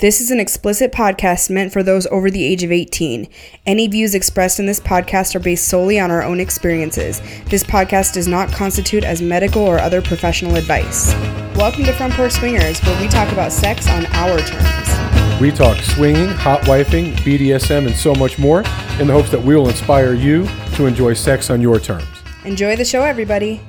This is an explicit podcast meant for those over the age of 18. Any views expressed in this podcast are based solely on our own experiences. This podcast does not constitute as medical or other professional advice. Welcome to Front Porch Swingers, where we talk about sex on our terms. We talk swinging, hot wifing, BDSM, and so much more in the hopes that we will inspire you to enjoy sex on your terms. Enjoy the show, everybody.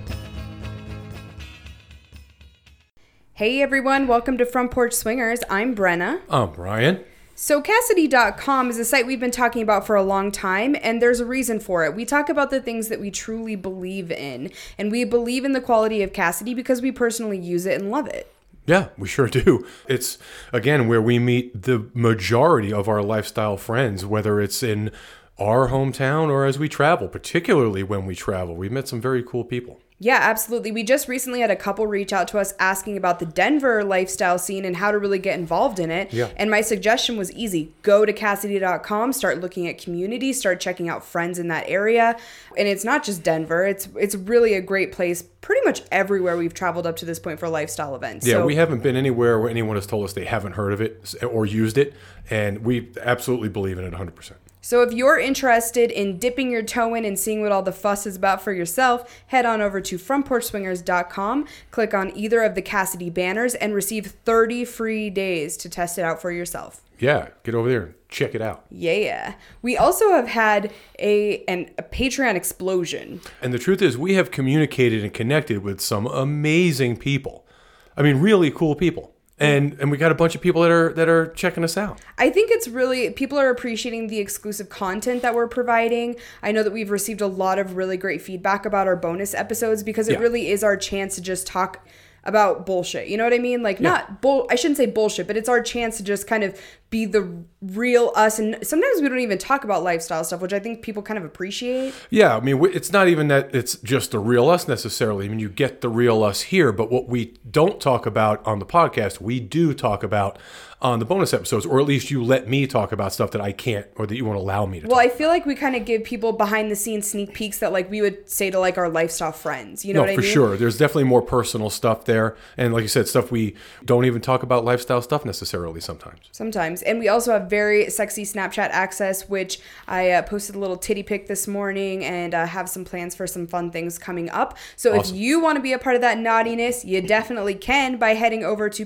Hey everyone, welcome to Front Porch Swingers. I'm Brenna. I'm Brian. So Kasidie.com is a site we've been talking about for a long time, and there's a reason for it. We talk about the things that we truly believe in, and we believe in the quality of Kasidie because we personally use it and love it. Yeah, we sure do. It's, again, where we meet the majority of our lifestyle friends, whether it's in our hometown or as we travel, particularly when we travel. We've met some very cool people. Yeah, absolutely. We just recently had a couple reach out to us asking about the Denver lifestyle scene and how to really get involved in it. Yeah. And my suggestion was easy. Go to Kasidie.com, start looking at community, start checking out friends in that area. And it's not just Denver. It's really a great place pretty much everywhere we've traveled up to this point for lifestyle events. Yeah, so, we haven't been anywhere where anyone has told us they haven't heard of it or used it. And we absolutely believe in it 100%. So if you're interested in dipping your toe in and seeing what all the fuss is about for yourself, head on over to frontporchswingers.com, click on either of the Kasidie banners, and receive 30 free days to test it out for yourself. Yeah, get over there and check it out. Yeah. We also have had a Patreon explosion. And the truth is, we have communicated and connected with some amazing people. I mean, really cool people. And we got a bunch of people that are checking us out. I think it's really, people are appreciating the exclusive content that we're providing. I know that we've received a lot of really great feedback about our bonus episodes because it really is our chance to just talk about bullshit. You know what I mean? Like, I shouldn't say bullshit, but it's our chance to just kind of be the real us. And sometimes we don't even talk about lifestyle stuff, which I think people kind of appreciate. Yeah, I mean, it's not even that it's just the real us necessarily. I mean, you get the real us here, but what we don't talk about on the podcast, we do talk about on the bonus episodes, or at least you let me talk about stuff that I can't, or that you won't allow me to talk I feel like we kind of give people behind the scenes sneak peeks that like we would say to like our lifestyle friends. You know what I mean? No, for sure. There's definitely more personal stuff there. And like you said, stuff we don't even talk about lifestyle stuff necessarily sometimes. And we also have very sexy Snapchat access, which I posted a little titty pic this morning and have some plans for some fun things coming up. So Awesome. If you want to be a part of that naughtiness, you definitely can by heading over to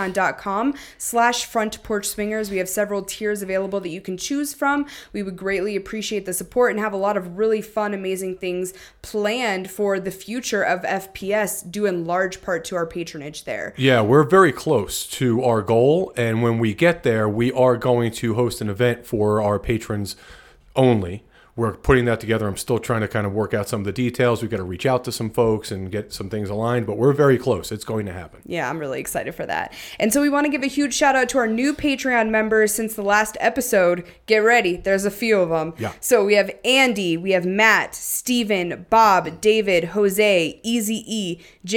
patreon.com/Front Porch Swingers. We have several tiers available that you can choose from. We would greatly appreciate the support and have a lot of really fun, amazing things planned for the future of FPS, due in large part to our patronage there. Yeah, we're very close to our goal. And when we get there, we are going to host an event for our patrons only. We're putting that together. I'm still trying to kind of work out some of the details. We've got to reach out to some folks and get some things aligned, but we're very close. It's going to happen. Yeah, I'm really excited for that. And so we want to give a huge shout out to our new Patreon members since the last episode. Get ready. There's a few of them. Yeah. So we have Andy, we have Matt, Steven, Bob, David, Jose, Easy E,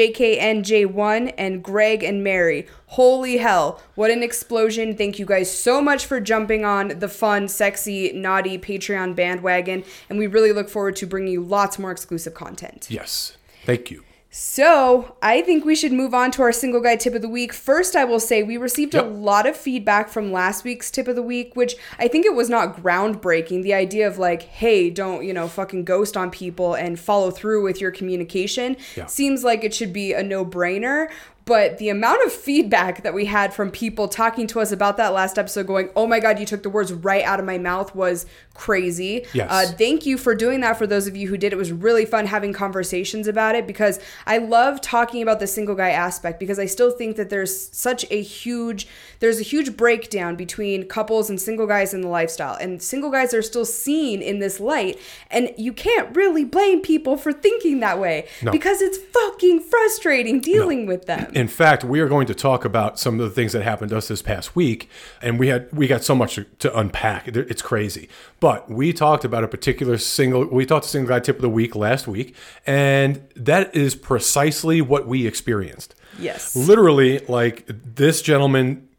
JKNJ1, and Greg and Mary. Holy hell, what an explosion. Thank you guys so much for jumping on the fun, sexy, naughty Patreon bandwagon, and we really look forward to bringing you lots more exclusive content. Yes, thank you. So I think we should move on to our single guy tip of the week. First, I will say we received a lot of feedback from last week's tip of the week, which I think it was not groundbreaking. The idea of like, hey, don't, fucking ghost on people and follow through with your communication seems like it should be a no-brainer. But the amount of feedback that we had from people talking to us about that last episode going, oh my God, you took the words right out of my mouth was crazy. Yes. Thank you for doing that for those of you who did. It was really fun having conversations about it because I love talking about the single guy aspect because I still think that there's a huge breakdown between couples and single guys in the lifestyle. And single guys are still seen in this light. And you can't really blame people for thinking that way because it's fucking frustrating dealing with them. In fact, we are going to talk about some of the things that happened to us this past week, and we got so much to unpack. It's crazy. But we talked about a particular single guy tip of the week last week, and that is precisely what we experienced. Yes. Literally, like, this gentleman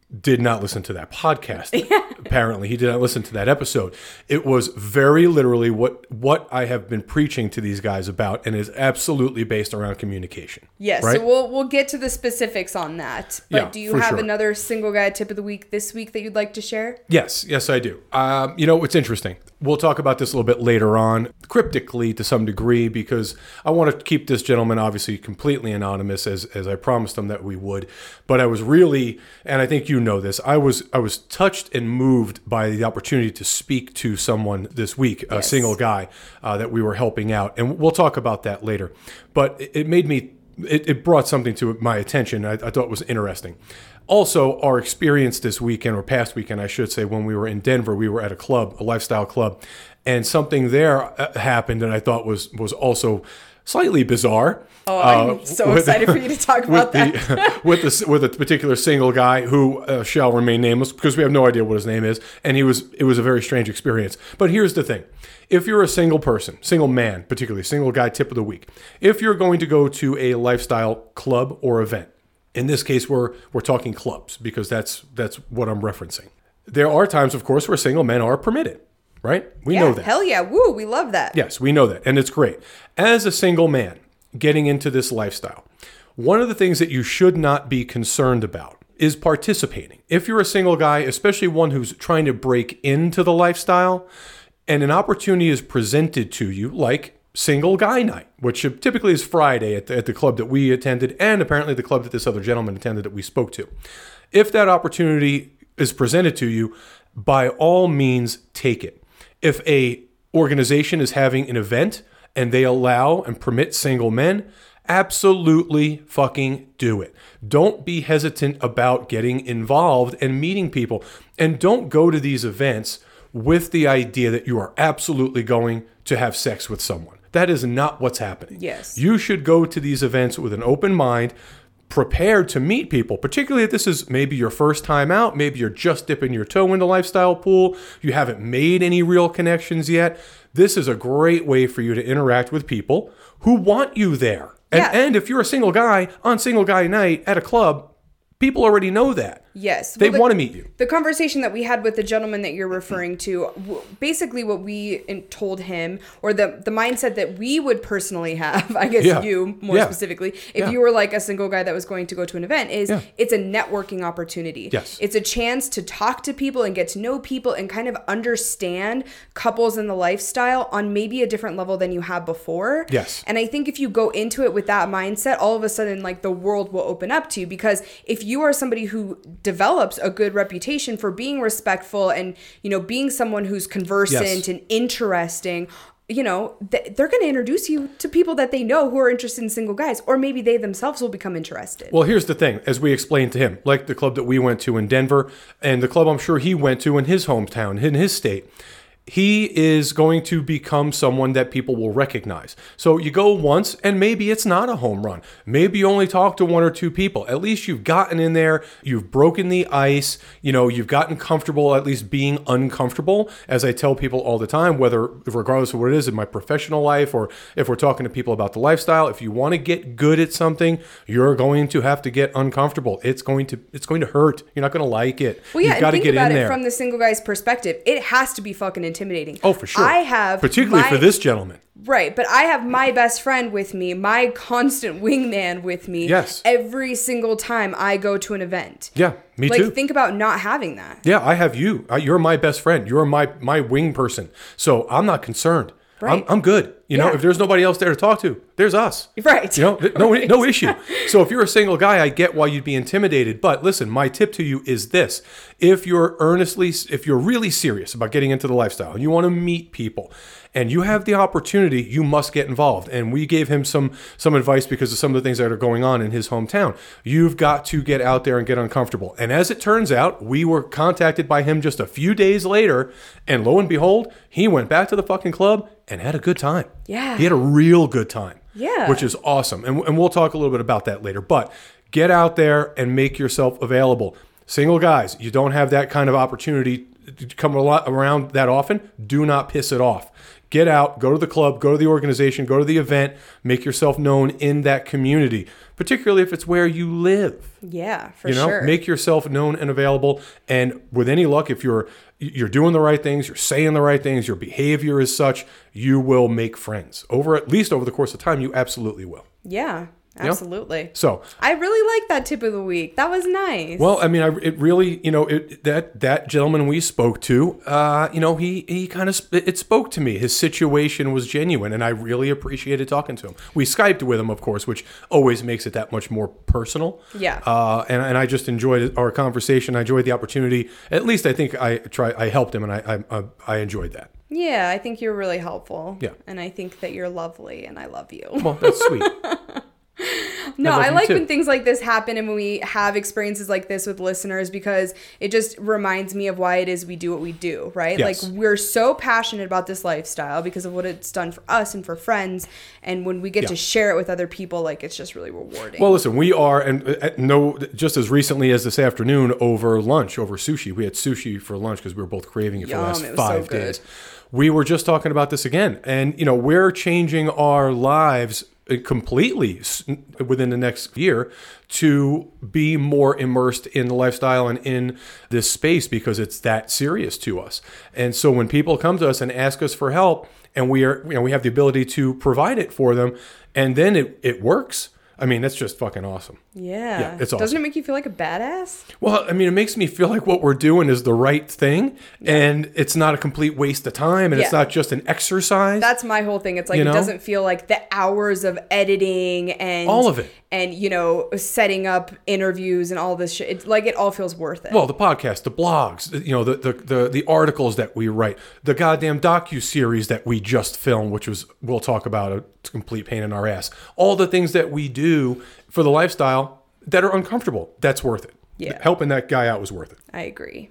did not listen to that podcast. Apparently, he did not listen to that episode. It was very literally what I have been preaching to these guys about, and is absolutely based around communication. Yes, right? So we'll get to the specifics on that. But Yeah, do you for have sure. another single guy tip of the week this week that you'd like to share? Yes, I do. It's interesting. We'll talk about this a little bit later on, cryptically to some degree, because I want to keep this gentleman obviously completely anonymous, as I promised him that we would. But I was really, and I think you know this, I was touched and moved by the opportunity to speak to someone this week, a single guy that we were helping out, and we'll talk about that later. But it made me. It brought something to my attention I thought it was interesting. Also, our experience this weekend, or past weekend, I should say, when we were in Denver, we were at a club, a lifestyle club, and something there happened that I thought was also slightly bizarre. Oh, I'm so excited for you to talk about that. with a particular single guy who shall remain nameless because we have no idea what his name is, and it was a very strange experience. But here's the thing. If you're a single person, single man, particularly single guy tip of the week, if you're going to go to a lifestyle club or event, in this case, we're talking clubs because that's what I'm referencing. There are times, of course, where single men are permitted, right? We know that. Hell yeah. Woo, we love that. Yes, we know that, and it's great. As a single man getting into this lifestyle, one of the things that you should not be concerned about is participating. If you're a single guy, especially one who's trying to break into the lifestyle, and an opportunity is presented to you, like single guy night, which typically is Friday at the club that we attended, and apparently the club that this other gentleman attended that we spoke to. If that opportunity is presented to you, by all means, take it. If a organization is having an event and they allow and permit single men, absolutely fucking do it. Don't be hesitant about getting involved and meeting people. And don't go to these events with the idea that you are absolutely going to have sex with someone. That is not what's happening. Yes. You should go to these events with an open mind, prepared to meet people, particularly if this is maybe your first time out, maybe you're just dipping your toe in the lifestyle pool, you haven't made any real connections yet. This is a great way for you to interact with people who want you there. And if you're a single guy on single guy night at a club, people already know that. Yes. They want to meet you. The conversation that we had with the gentleman that you're referring to, basically what we told him, or the mindset that we would personally have, I guess you more specifically, if you were like a single guy that was going to go to an event, is it's a networking opportunity. Yes. It's a chance to talk to people and get to know people and kind of understand couples in the lifestyle on maybe a different level than you have before. Yes. And I think if you go into it with that mindset, all of a sudden, like, the world will open up to you, because if you are somebody who develops a good reputation for being respectful and, being someone who's conversant and interesting, they're going to introduce you to people that they know who are interested in single guys, or maybe they themselves will become interested. Well, here's the thing, as we explained to him, like the club that we went to in Denver and the club I'm sure he went to in his hometown, in his state, he is going to become someone that people will recognize. So you go once and maybe it's not a home run. Maybe you only talk to one or two people. At least you've gotten in there, you've broken the ice, you've gotten comfortable at least being uncomfortable. As I tell people all the time, regardless of what it is in my professional life or if we're talking to people about the lifestyle, if you want to get good at something, you're going to have to get uncomfortable. It's going to hurt. You're not going to like it. Well, yeah, you've got and to get think about in it there. from the single guy's perspective. It has to be fucking intimidating. Oh, for sure. I have particularly for this gentleman. Right, but I have my best friend with me, my constant wingman with me. Yes. Every single time I go to an event. Yeah, me too. Like, think about not having that. Yeah, I have you. You're my best friend. You're my wing person. So I'm not concerned. Right. I'm good. If there's nobody else there to talk to, there's us. Right. No issue. So if you're a single guy, I get why you'd be intimidated. But listen, my tip to you is this. If you're really serious about getting into the lifestyle and you want to meet people and you have the opportunity, you must get involved. And we gave him some advice because of some of the things that are going on in his hometown. You've got to get out there and get uncomfortable. And as it turns out, we were contacted by him just a few days later. And lo and behold, he went back to the fucking club and had a good time. Yeah. He had a real good time. Yeah. Which is awesome. And we'll talk a little bit about that later. But get out there and make yourself available. Single guys, you don't have that kind of opportunity to come around that often. Do not piss it off. Get out, go to the club, go to the organization, go to the event, make yourself known in that community, particularly if it's where you live. Yeah, for sure. Make yourself known and available. And with any luck, if you're doing the right things, you're saying the right things, your behavior is such, you will make friends. At least over the course of time, you absolutely will. Yeah. Absolutely. So I really like that tip of the week. That was nice. Well, I mean, it really, that gentleman we spoke to, he kind of, it spoke to me. His situation was genuine, and I really appreciated talking to him. We Skyped with him, of course, which always makes it that much more personal. Yeah. And I just enjoyed our conversation. I enjoyed the opportunity. At least I think I helped him, and I enjoyed that. Yeah, I think you're really helpful. Yeah. And I think that you're lovely, and I love you. Well, that's sweet. No, I like when things like this happen and when we have experiences like this with listeners, because it just reminds me of why it is we do what we do, right? Yes. Like, we're so passionate about this lifestyle because of what it's done for us and for friends. And when we get to share it with other people, like, it's just really rewarding. Well, listen, we are, and just as recently as this afternoon over sushi. We had sushi for lunch because we were both craving it for the last 5 days. We were just talking about this again. And, we're changing our lives completely within the next year to be more immersed in the lifestyle and in this space because it's that serious to us. And so when people come to us and ask us for help, and we have the ability to provide it for them, and then it works, I mean, that's just fucking awesome. Yeah. It's awesome. Doesn't it make you feel like a badass? Well, I mean, it makes me feel like what we're doing is the right thing, and it's not a complete waste of time, and it's not just an exercise. That's my whole thing. It's like, it doesn't feel like the hours of editing and all of it, and setting up interviews and all this shit. It's like, it all feels worth it. Well, the podcast, the blogs, the articles that we write, the goddamn docu-series that we just filmed, which we'll talk about, a complete pain in our ass. All the things that we do for the lifestyle that are uncomfortable, that's worth it. Yeah. Helping that guy out was worth it. I agree.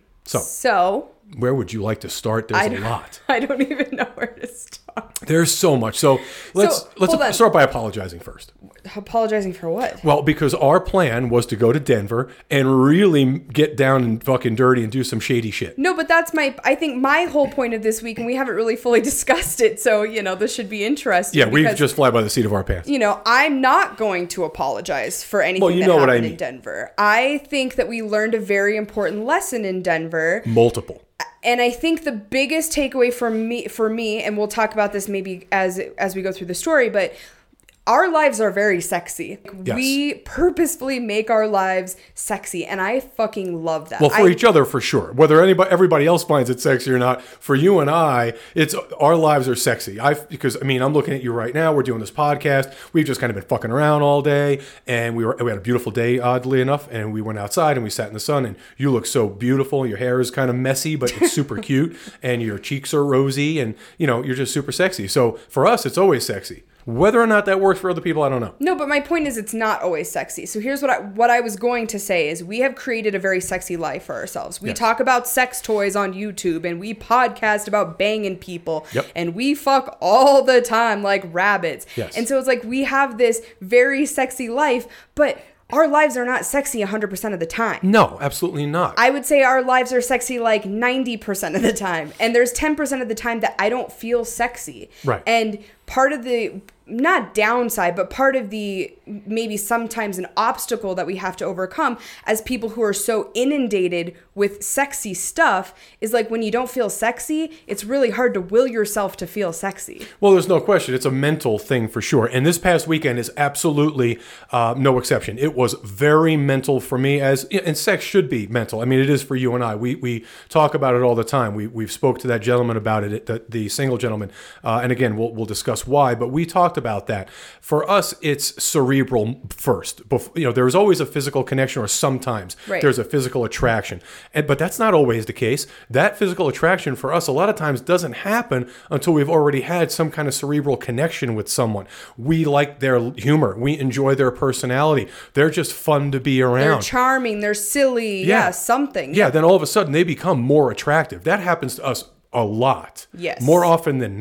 So where would you like to start? There's a lot. I don't even know where to start. There's so much. So let's start by apologizing first. Apologizing for what? Well, because our plan was to go to Denver and really get down and fucking dirty and do some shady shit. No, but that's I think my whole point of this week, and we haven't really fully discussed it, so, this should be interesting. Yeah, we just fly by the seat of our pants. I'm not going to apologize for anything that happened in Denver. I think that we learned a very important lesson in Denver. Multiple. And I think the biggest takeaway for me, and we'll talk about this maybe as we go through the story, but our lives are very sexy. Yes. We purposefully make our lives sexy, and I fucking love that. Well, for each other, for sure. Whether everybody else finds it sexy or not, for you and I, it's our lives are sexy. Because I'm looking at you right now. We're doing this podcast. We've just kind of been fucking around all day, and we had a beautiful day, oddly enough, and we went outside and we sat in the sun, and you look so beautiful. Your hair is kind of messy, but it's super cute, and your cheeks are rosy, and you're just super sexy. So for us, it's always sexy. Whether or not that works for other people, I don't know. No, but my point is, it's not always sexy. So here's what I was going to say is, we have created a very sexy life for ourselves. We talk about sex toys on YouTube, and we podcast about banging people, and we fuck all the time like rabbits. Yes. And so it's like, we have this very sexy life, but our lives are not sexy 100% of the time. No, absolutely not. I would say our lives are sexy like 90% of the time. And there's 10% of the time that I don't feel sexy. Right. And part of the, not downside, but part of the maybe sometimes an obstacle that we have to overcome as people who are so inundated with sexy stuff is like, when you don't feel sexy, it's really hard to will yourself to feel sexy. Well, there's no question. It's a mental thing for sure. And this past weekend is absolutely no exception. It was very mental for me, and sex should be mental. I mean, it is for you and I. We talk about it all the time. We've spoke to that gentleman about it, the single gentleman. And again, we'll discuss why, but we talked about that. For us, it's cerebral first. There's always a physical connection, or sometimes there's a physical attraction. But that's not always the case. That physical attraction for us a lot of times doesn't happen until we've already had some kind of cerebral connection with someone. We like their humor. We enjoy their personality. They're just fun to be around. They're charming. They're silly. Yeah, something. Yeah, then all of a sudden they become more attractive. That happens to us a lot. Yes. More often than not.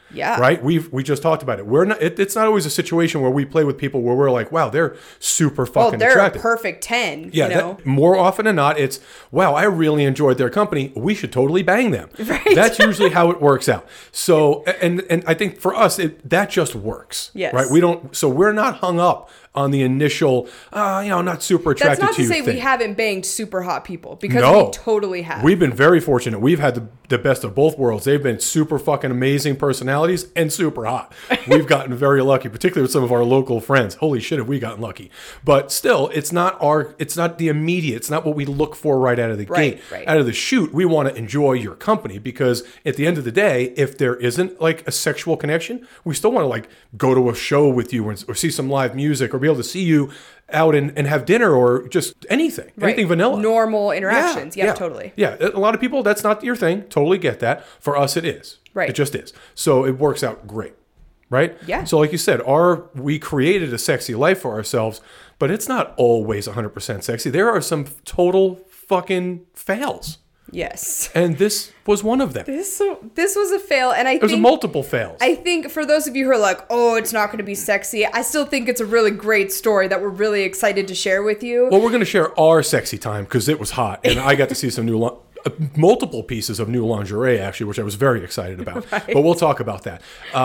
Yeah. Right? We just talked about it. We're not. It's not always a situation where we play with people where we're like, wow, they're super fucking they're attractive. a perfect 10. Yeah. You know? More often than not, it's, wow, I really enjoyed their company. We should totally bang them. Right. That's usually how it works out. So, and I think for us, that just works. Yes. Right? We're not hung up on the initial, not super attracted to you. That's not to say thing. we haven't banged super hot people, because No. we totally have. We've been very fortunate. We've had the best of both worlds. They've been super fucking amazing personalities and super hot. We've gotten very lucky, particularly with some of our local friends. Holy shit, have we gotten lucky. But still, it's not the immediate. It's not what we look for right out of the gate. Right. Out of the chute, we want to enjoy your company, because at the end of the day, if there isn't like a sexual connection, we still want to like go to a show with you or see some live music or be able to see you out and have dinner or just anything vanilla. Normal interactions. Yeah, totally. Yeah, a lot of people, that's not your thing. Totally get that. For us, it is. Right. It just is. So it works out great. Right? Yeah. So like you said, we created a sexy life for ourselves, but it's not always 100% sexy. There are some total fucking fails. Yes. And this was one of them. This was a fail, and It was multiple fails. I think for those of you who are like, oh, it's not going to be sexy, I still think it's a really great story that we're really excited to share with you. Well, we're going to share our sexy time because it was hot, and I got to see some multiple pieces of new lingerie, actually, which I was very excited about. Right. But we'll talk about that.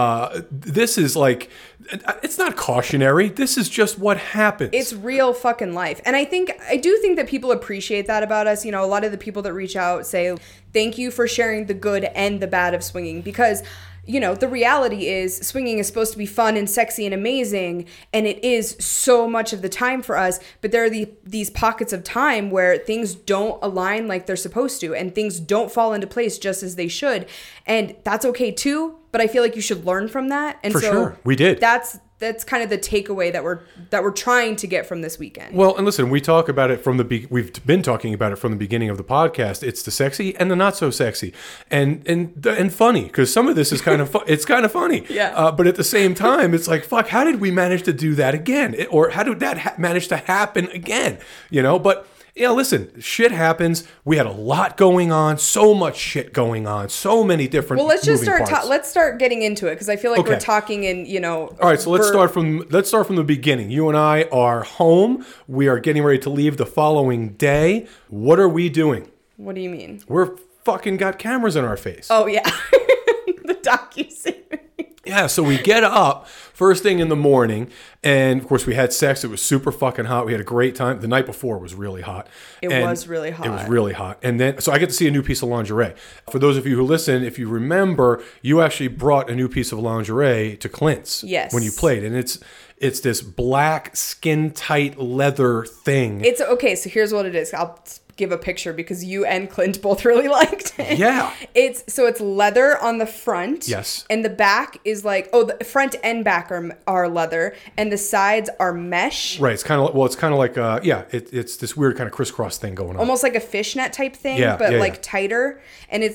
This is like, it's not cautionary. This is just what happens. It's real fucking life. And I do think that people appreciate that about us. You know, a lot of the people that reach out say, thank you for sharing the good and the bad of swinging, because you know, the reality is swinging is supposed to be fun and sexy and amazing, and it is so much of the time for us, but there are these pockets of time where things don't align like they're supposed to, and things don't fall into place just as they should, and that's okay too, but I feel like you should learn from that. And for sure, we did. That's kind of the takeaway that we're trying to get from this weekend. Well, and listen, we talk about it we've been talking about it from the beginning of the podcast. It's the sexy and the not so sexy, and funny, because some of this is kind of it's kind of funny. Yeah. But at the same time, it's like, fuck, how did we manage to do that again? Or how did that manage to happen again? You know, but. Yeah, listen, shit happens. We had a lot going on, so much shit going on, so many different. Well, let's just start. Let's start getting into it, because I feel like we're talking in, you know. All right, so let's start from the beginning. You and I are home. We are getting ready to leave the following day. What are we doing? What do you mean? We're fucking got cameras in our face. Oh yeah, the docuseries. Yeah, so we get up first thing in the morning, and of course we had sex. It was super fucking hot. We had a great time. The night before was really hot. It was really hot. It was really hot. And then, so I get to see a new piece of lingerie. For those of you who listen, if you remember, you actually brought a new piece of lingerie to Clint's. Yes. When you played, and it's this black skin tight leather thing. It's okay. So here's what it is. I'll give a picture because you and Clint both really liked it. Yeah. It's leather on the front. Yes. And the back is like, the front and back are leather, and the sides are mesh. Right. It's kind of like it's this weird kind of crisscross thing going on. Almost like a fishnet type thing, but tighter. And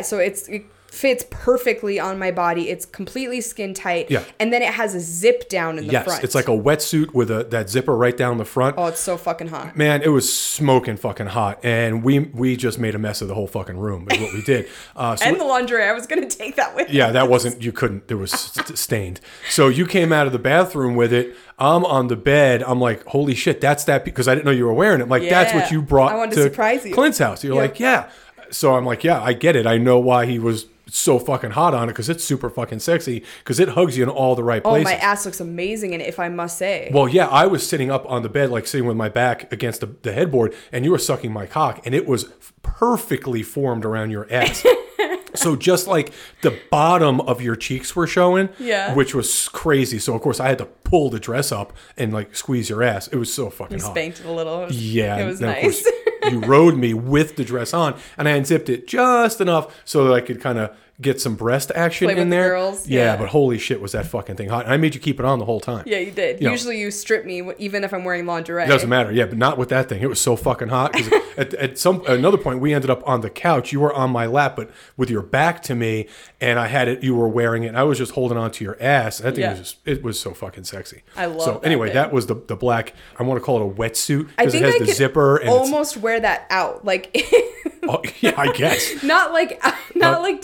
it fits perfectly on my body. It's completely skin tight. Yeah. And then it has a zip down in the front. Yes, it's like a wetsuit with that zipper right down the front. Oh, it's so fucking hot. Man, it was smoking fucking hot. And we just made a mess of the whole fucking room is what we did. And the lingerie. I was going to take that with Yeah, that wasn't, you couldn't, it was stained. So you came out of the bathroom with it. I'm on the bed. I'm like, holy shit, that's that, because I didn't know you were wearing it. I'm like, that's what you brought I wanted to surprise you. Clint's house. You're like, yeah. So I'm like, yeah, I get it. I know why he was so fucking hot on it, because it's super fucking sexy, because it hugs you in all the right places. Oh, my ass looks amazing in it, if I must say. Well, yeah, I was sitting up on the bed, like sitting with my back against the headboard, and you were sucking my cock, and it was perfectly formed around your ass. So just like the bottom of your cheeks were showing, which was crazy. So of course I had to pull the dress up and like squeeze your ass. It was so fucking hot. You spanked it a little. It was nice. Of course, you rode me with the dress on, and I unzipped it just enough so that I could kind of get some breast action in there. The girls. Yeah, but holy shit, was that fucking thing hot. And I made you keep it on the whole time. Yeah, you did. Usually you strip me even if I'm wearing lingerie. It doesn't matter. Yeah, but not with that thing. It was so fucking hot. Because at another point, we ended up on the couch. You were on my lap, but with your back to me, and I had it. You were wearing it, and I was just holding on to your ass. That thing it was so fucking sexy. I love So anyway, that was the black, I want to call it a wetsuit, I because think it has I the could zipper. And almost wear that out. Like... Oh, yeah, I guess. not like to dinner,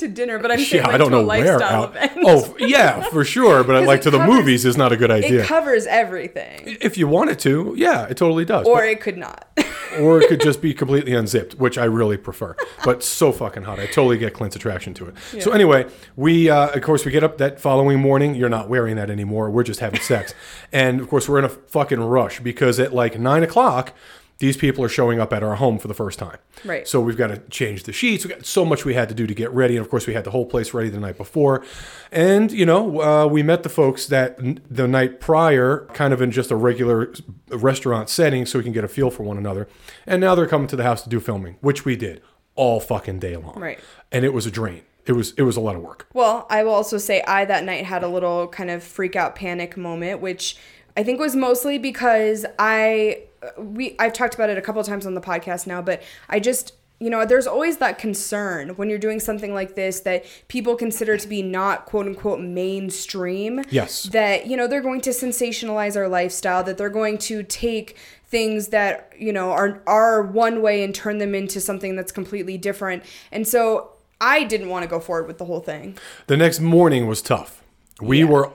but I'm saying I don't to a know where lifestyle out. event. Oh, yeah, for sure. But like to the movies is not a good idea. It covers everything. If you wanted to, yeah, it totally does. Or it could not. Or it could just be completely unzipped, which I really prefer. But so fucking hot. I totally get Clint's attraction to it. Yeah. So anyway, we, of course, we get up that following morning. You're not wearing that anymore. We're just having sex. And, of course, we're in a fucking rush because at like 9 o'clock, these people are showing up at our home for the first time. Right. So we've got to change the sheets. We've got so much we had to do to get ready. And, of course, we had the whole place ready the night before. And, you know, we met the folks that the night prior kind of in just a regular restaurant setting so we can get a feel for one another. And now they're coming to the house to do filming, which we did all fucking day long. Right. And it was a drain. It was a lot of work. Well, I will also say I that night had a little kind of freak out panic moment, which I think was mostly because I've talked about it a couple of times on the podcast now, but I just, you know, there's always that concern when you're doing something like this that people consider to be not quote unquote mainstream. Yes. That, you know, they're going to sensationalize our lifestyle, that they're going to take things that, you know, are one way and turn them into something that's completely different. And so I didn't want to go forward with the whole thing. The next morning was tough. Well,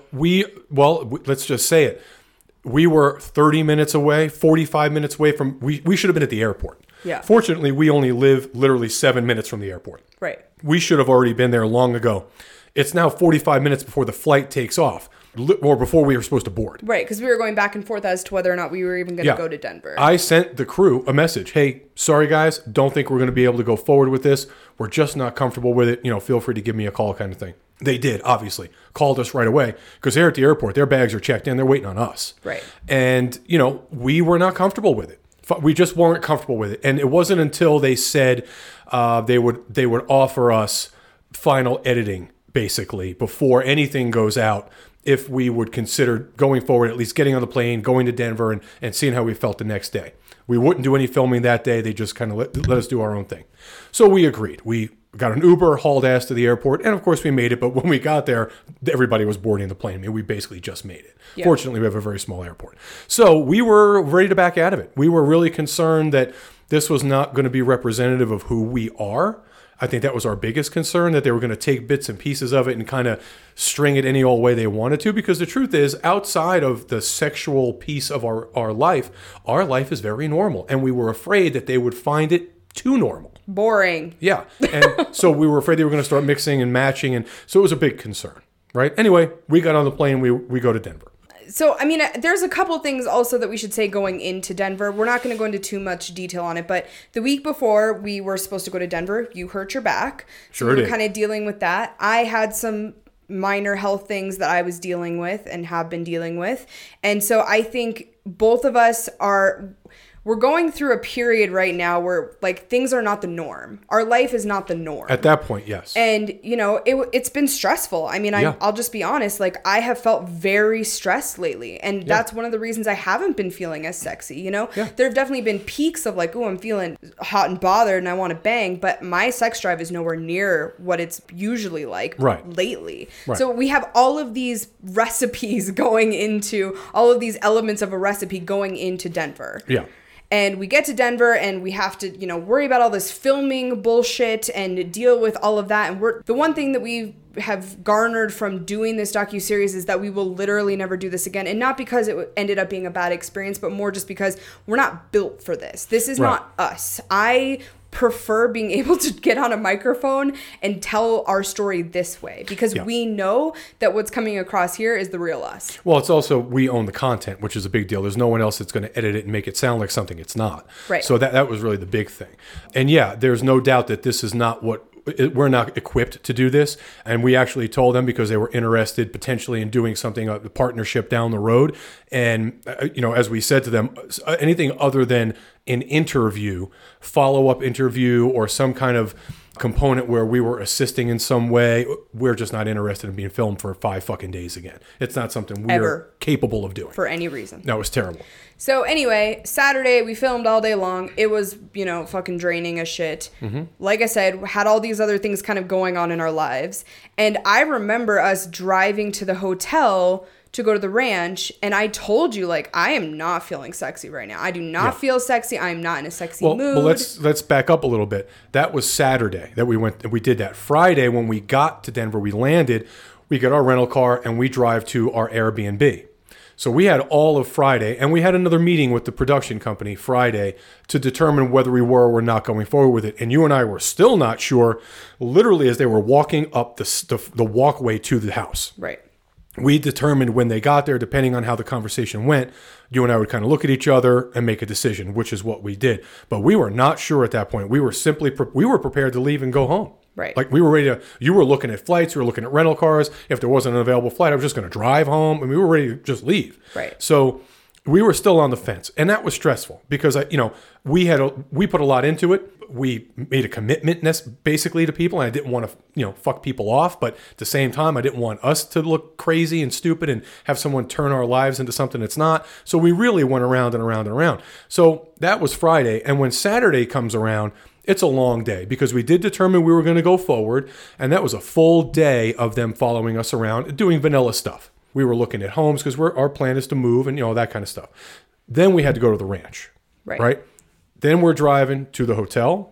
let's just say it. We were 30 minutes away, 45 minutes away from, we should have been at the airport. Yeah. Fortunately, we only live literally 7 minutes from the airport. Right. We should have already been there long ago. It's now 45 minutes before the flight takes off, or before we were supposed to board. Right, because we were going back and forth as to whether or not we were even going to go to Denver. I sent the crew a message. Hey, sorry guys, don't think we're going to be able to go forward with this. We're just not comfortable with it. You know, feel free to give me a call kind of thing. They did, obviously. Called us right away because they're at the airport. Their bags are checked in. They're waiting on us. Right. And, you know, we were not comfortable with it. We just weren't comfortable with it. And it wasn't until they said they would offer us final editing, basically, before anything goes out, if we would consider going forward, at least getting on the plane, going to Denver, and seeing how we felt the next day. We wouldn't do any filming that day. They just kind of let us do our own thing. So we agreed. We got an Uber, hauled ass to the airport, and of course we made it. But when we got there, everybody was boarding the plane. I mean, we basically just made it. Yeah. Fortunately, we have a very small airport. So we were ready to back out of it. We were really concerned that this was not going to be representative of who we are. I think that was our biggest concern, that they were going to take bits and pieces of it and kind of string it any old way they wanted to. Because the truth is, outside of the sexual piece of our life is very normal. And we were afraid that they would find it too normal. Boring. Yeah. And so we were afraid they were going to start mixing and matching. And so it was a big concern, right? Anyway, we got on the plane. We go to Denver. So, I mean, there's a couple things also that we should say going into Denver. We're not going to go into too much detail on it, but the week before we were supposed to go to Denver, you hurt your back. Sure did. We were kind of dealing with that. I had some minor health things that I was dealing with and have been dealing with. And so I think both of us we're going through a period right now where, like, things are not the norm. Our life is not the norm. At that point, yes. And, you know, it's been stressful. I mean, I'll just be honest. Like, I have felt very stressed lately. And that's one of the reasons I haven't been feeling as sexy, you know? Yeah. There have definitely been peaks of, like, oh, I'm feeling hot and bothered and I want to bang. But my sex drive is nowhere near what it's usually like lately. Right. So we have all of these recipes going into, all of these elements of a recipe going into Denver. Yeah. And we get to Denver and we have to, you know, worry about all this filming bullshit and deal with all of that. And the one thing that we have garnered from doing this docuseries is that we will literally never do this again. And not because it ended up being a bad experience, but more just because we're not built for this. This is not us. I prefer being able to get on a microphone and tell our story this way because we know that what's coming across here is the real us. Well, it's also, we own the content, which is a big deal. There's no one else that's going to edit it and make it sound like something it's not. Right. So that was really the big thing. And yeah, there's no doubt that this is not we're not equipped to do this. And we actually told them because they were interested potentially in doing something, a partnership down the road. And, you know, as we said to them, anything other than an interview, follow-up interview, or some kind of component where we were assisting in some way, we're just not interested in being filmed for 5 fucking days again. It's not something we're capable of doing. For any reason. That was terrible. So anyway, Saturday, we filmed all day long. It was, you know, fucking draining as shit. Mm-hmm. Like I said, had all these other things kind of going on in our lives. And I remember us driving to the hotel to go to the ranch, and I told you, like, I am not feeling sexy right now. I do not feel sexy. I'm not in a sexy mood. Well, let's back up a little bit. That was Saturday that we did that. Friday, when we got to Denver, we landed, we got our rental car, and we drive to our Airbnb. So we had all of Friday, and we had another meeting with the production company Friday to determine whether we were or were not going forward with it. And you and I were still not sure, literally as they were walking up the walkway to the house. Right. We determined when they got there, depending on how the conversation went, you and I would kind of look at each other and make a decision, which is what we did. But we were not sure at that point. We were prepared to leave and go home. Right. Like we were ready to, you were looking at flights, you were looking at rental cars. If there wasn't an available flight, I was just going to drive home, and we were ready to just leave. Right. So we were still on the fence, and that was stressful because we put a lot into it. We made a commitment basically to people, and I didn't want to, fuck people off, but at the same time, I didn't want us to look crazy and stupid and have someone turn our lives into something it's not. So we really went around and around and around. So that was Friday, and when Saturday comes around, it's a long day because we did determine we were going to go forward, and that was a full day of them following us around, doing vanilla stuff. We were looking at homes because our plan is to move and that kind of stuff. Then we had to go to the ranch, right? Then we're driving to the hotel,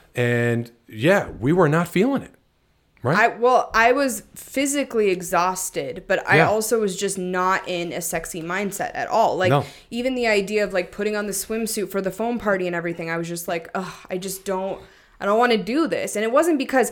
and we were not feeling it, right? I was physically exhausted, but I also was just not in a sexy mindset at all. Like even the idea of like putting on the swimsuit for the foam party and everything, I was just like, I don't want to do this. And it wasn't because,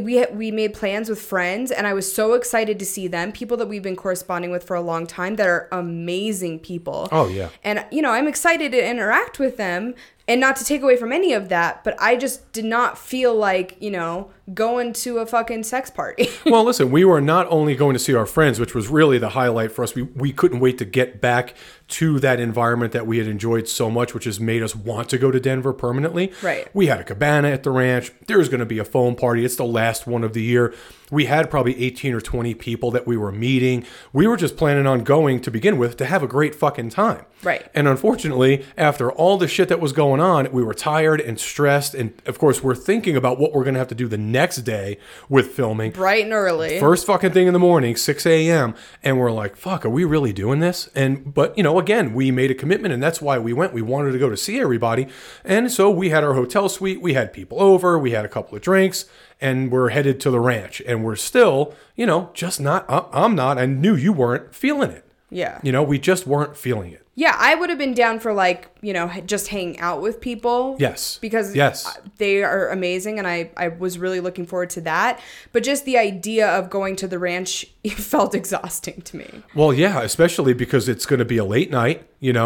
we made plans with friends, and I was so excited to see them, people that we've been corresponding with for a long time that are amazing people. Oh, yeah. And, I'm excited to interact with them, and not to take away from any of that, but I just did not feel like, going to a fucking sex party. Well, listen, we were not only going to see our friends, which was really the highlight for us. We couldn't wait to get back to that environment that we had enjoyed so much, which has made us want to go to Denver permanently. Right. We had a cabana at the ranch. There's going to be a foam party. It's the last one of the year. We had probably 18 or 20 people that we were meeting. We were just planning on going to begin with to have a great fucking time. Right. And unfortunately, after all the shit that was going on, we were tired and stressed. And of course, we're thinking about what we're going to have to do the next day with filming. Bright and early. First fucking thing in the morning, 6 a.m. And we're like, fuck, are we really doing this? But again, we made a commitment, and that's why we went. We wanted to go to see everybody. And so we had our hotel suite. We had people over. We had a couple of drinks, and we're headed to the ranch. And we're still, just not, I'm not. I knew you weren't feeling it. Yeah. We just weren't feeling it. Yeah, I would have been down for just hanging out with people. Yes. Because they are amazing, and I was really looking forward to that. But just the idea of going to the ranch felt exhausting to me. Well, yeah, especially because it's going to be a late night,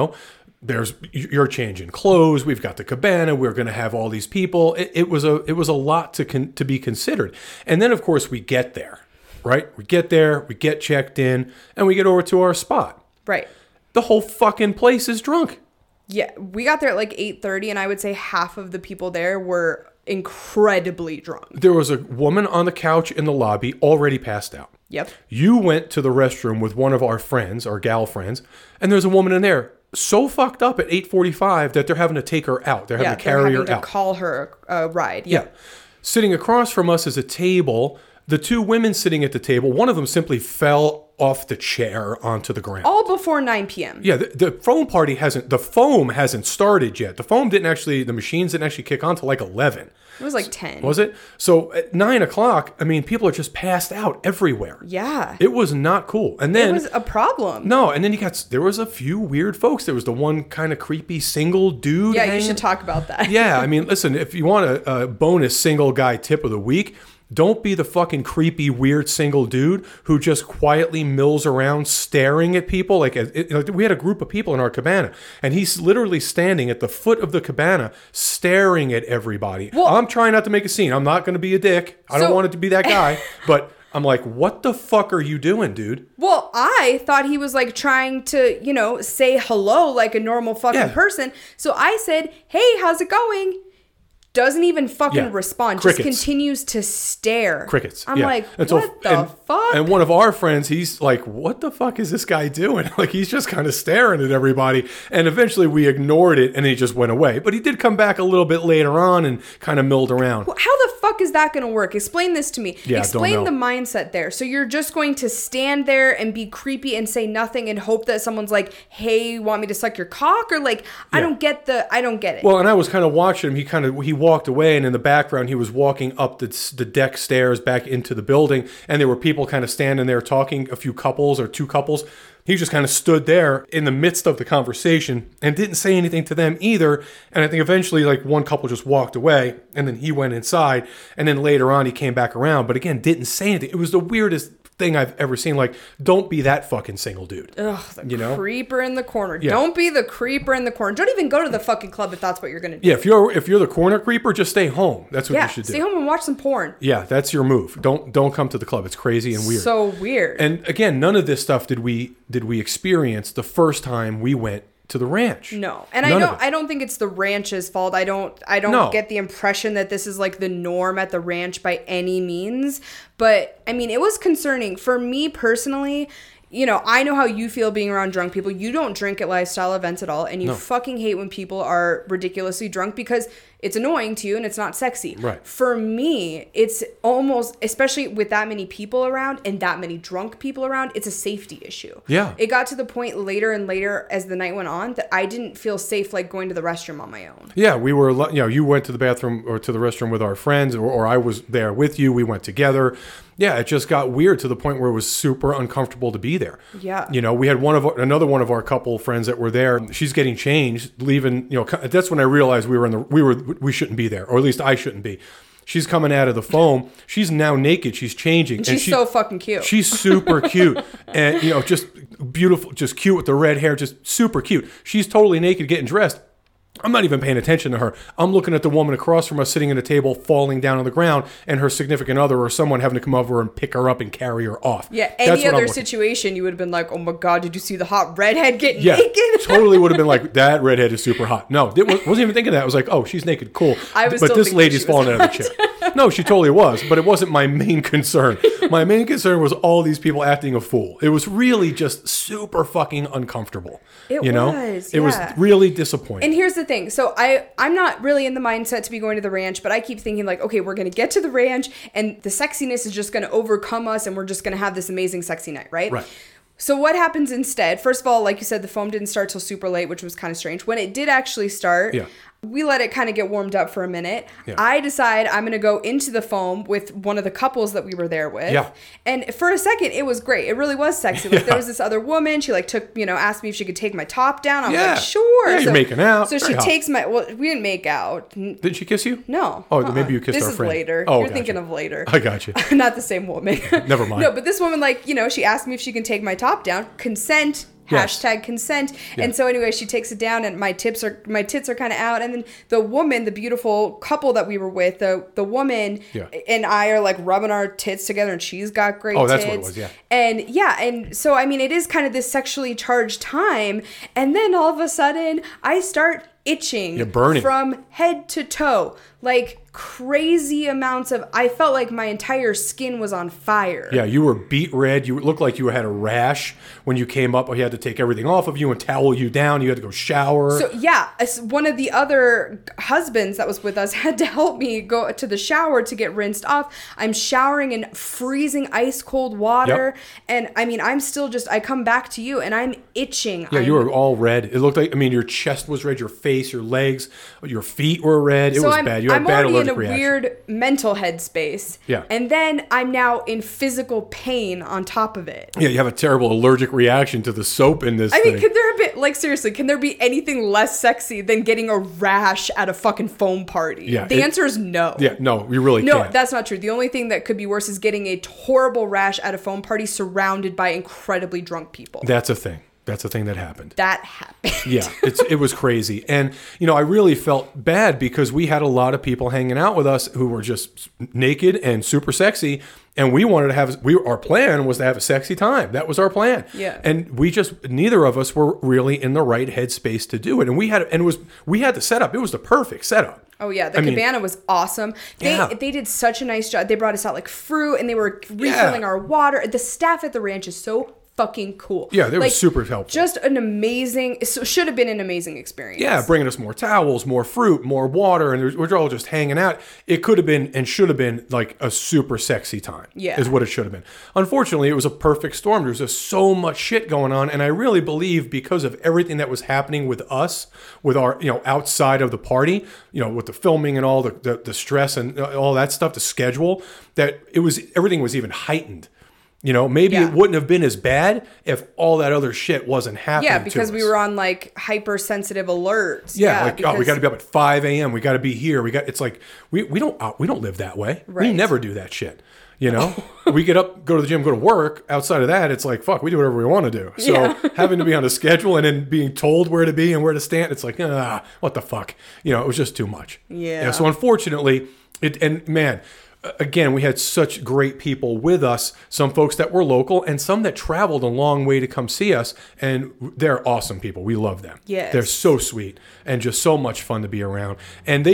you're changing clothes. We've got the cabana. We're going to have all these people. It was a lot to be considered. And then, of course, we get there, right? We get there, we get checked in, and we get over to our spot. Right. The whole fucking place is drunk. Yeah, we got there at like 8:30, and I would say half of the people there were incredibly drunk. There was a woman on the couch in the lobby already passed out. Yep. You went to the restroom with one of our friends, our gal friends, and there's a woman in there so fucked up at 8:45 that they're having to take her out. They're having to carry her out. To call her a ride. Yeah. Sitting across from us is a table. The two women sitting at the table, one of them simply fell off the chair onto the ground. All before 9 p.m. Yeah, the foam party the foam hasn't started yet. The machines didn't actually kick on till like 11. It was like 10. Was it? So at 9 o'clock, people are just passed out everywhere. Yeah. It was not cool. And then it was a problem. No, and then there was a few weird folks. There was the one kind of creepy single dude. Yeah, you should talk about that. Yeah, listen, if you want a bonus single guy tip of the week, don't be the fucking creepy, weird single dude who just quietly mills around staring at people. We had a group of people in our cabana, and he's literally standing at the foot of the cabana staring at everybody. Well, I'm trying not to make a scene. I'm not going to be a dick. I don't want it to be that guy. But I'm like, what the fuck are you doing, dude? Well, I thought he was like trying to, say hello like a normal fucking person. So I said, hey, how's it going? Doesn't even fucking respond. Crickets. Just continues to stare. Crickets. I'm like, what the fuck? And one of our friends, he's like, what the fuck is this guy doing? Like, he's just kind of staring at everybody. And eventually we ignored it, and he just went away. But he did come back a little bit later on and kind of milled around. How the fuck is that going to work? Explain this to me. Yeah, Explain don't the know. mindset there. So you're just going to stand there and be creepy and say nothing and hope that someone's like, hey, you want me to suck your cock? Or like, I don't get it. Well, and I was kind of watching him. He walked away, and in the background, he was walking up the deck stairs back into the building, and there were people kind of standing there talking, a few couples or two couples. He just kind of stood there in the midst of the conversation and didn't say anything to them either. And I think eventually, like, one couple just walked away, and then he went inside, and then later on he came back around, but again, didn't say anything. It was the weirdest thing I've ever seen. Like, don't be that fucking single dude. Ugh, the creeper in the corner. Yeah. Don't be the creeper in the corner. Don't even go to the fucking club if that's what you're gonna do. Yeah, if you're the corner creeper, just stay home. That's what you should do. Stay home and watch some porn. Yeah, that's your move. Don't come to the club. It's crazy and weird. So weird. And again, none of this stuff did we experience the first time we went to the ranch. No. And I don't think it's the ranch's fault. I don't get the impression that this is like the norm at the ranch by any means. But I mean, it was concerning for me personally. You know, I know how you feel being around drunk people. You don't drink at lifestyle events at all, and you fucking hate when people are ridiculously drunk because it's annoying to you and it's not sexy. Right. For me, it's almost, especially with that many people around and that many drunk people around, it's a safety issue. Yeah. It got to the point later and later as the night went on that I didn't feel safe like going to the restroom on my own. Yeah, we were, you went to the bathroom or to the restroom with our friends, or I was there with you. We went together. Yeah, it just got weird to the point where it was super uncomfortable to be there. Yeah. You know, we had another one of our couple friends that were there. She's getting changed, leaving, that's when I realized we shouldn't be there, or at least I shouldn't be. She's coming out of the foam. She's now naked. She's changing. And she's so fucking cute. She's super cute. And, just beautiful, just cute with the red hair, just super cute. She's totally naked getting dressed. I'm not even paying attention to her. I'm looking at the woman across from us sitting at a table, falling down on the ground, and her significant other or someone having to come over and pick her up and carry her off. Yeah, any other situation, you would have been like, oh my God, did you see the hot redhead get naked? Totally would have been like, that redhead is super hot. No, wasn't even thinking that. I was like, oh, she's naked, cool. But this lady's falling out of the chair. No, she totally was, but it wasn't my main concern. My main concern was all these people acting a fool. It was really just super fucking uncomfortable. It was really disappointing. And here's the thing. So I'm not really in the mindset to be going to the ranch, but I keep thinking like, okay, we're going to get to the ranch and the sexiness is just going to overcome us and we're just going to have this amazing sexy night, right? Right. So what happens instead? First of all, like you said, the foam didn't start till super late, which was kind of strange. When it did actually start, we let it kind of get warmed up for a minute. Yeah. I decide I'm going to go into the foam with one of the couples that we were there with. Yeah. And for a second, it was great. It really was sexy. Like there was this other woman. She like took, asked me if she could take my top down. I'm like, sure. Yeah, you're making out. So she takes we didn't make out. Did she kiss you? No. Oh, maybe you kissed our friend. This is later. Oh, you're thinking of later. I got you. Not the same woman. Never mind. No, but this woman, she asked me if she can take my top down. Consent. Hashtag consent. Yeah. And so anyway, she takes it down and my tits are kind of out. And then the woman, the beautiful couple that we were with, the woman and I are like rubbing our tits together and she's got great tits. Oh, that's what it was, yeah. And so, I mean, it is kind of this sexually charged time. And then all of a sudden I start itching. You're burning. From head to toe. Like crazy amounts of, I felt like my entire skin was on fire. Yeah, you were beet red. You looked like you had a rash when you came up. He had to take everything off of you and towel you down. You had to go shower. So yeah, one of the other husbands that was with us had to help me go to the shower to get rinsed off. I'm showering in freezing ice cold water. Yep. And I mean, I'm still I come back to you and I'm itching. Yeah, you were all red. It looked like, your chest was red, your face, your legs, your feet were red. It was bad. You had bad allergic reaction. Weird mental headspace. Yeah. And then I'm now in physical pain on top of it. Yeah, you have a terrible allergic reaction to the soap in this thing. I mean, seriously, can there be anything less sexy than getting a rash at a fucking foam party? Yeah. The answer is no. Yeah, no, you really can't. No, that's not true. The only thing that could be worse is getting a horrible rash at a foam party surrounded by incredibly drunk people. That's a thing. That's the thing that happened. That happened. Yeah, it was crazy. And, I really felt bad because we had a lot of people hanging out with us who were just naked and super sexy. And we wanted to our plan was to have a sexy time. That was our plan. Yeah. And neither of us were really in the right headspace to do it. And we had the setup. It was the perfect setup. Oh yeah, the cabana was awesome. They did such a nice job. They brought us out like fruit and they were refilling our water. The staff at the ranch is so fucking cool. Yeah, they were super helpful. Just an amazing, should have been an amazing experience. Yeah, bringing us more towels, more fruit, more water, and we're all just hanging out. It could have been and should have been like a super sexy time. Yeah. Is what it should have been. Unfortunately, it was a perfect storm. There was just so much shit going on, and I really believe because of everything that was happening with us, with our, outside of the party, with the filming and all the stress and all that stuff, the schedule, that everything was even heightened. Maybe it wouldn't have been as bad if all that other shit wasn't happening. Yeah, because we were on like hypersensitive alerts. Yeah, we got to be up at 5 a.m. We got to be here. It's like we don't live that way. Right. We never do that shit. We get up, go to the gym, go to work. Outside of that, it's like fuck. We do whatever we want to do. So having to be on a schedule and then being told where to be and where to stand, it's like what the fuck. It was just too much. Yeah. So unfortunately, again, we had such great people with us, some folks that were local and some that traveled a long way to come see us. And they're awesome people. We love them. Yes. They're so sweet and just so much fun to be around. And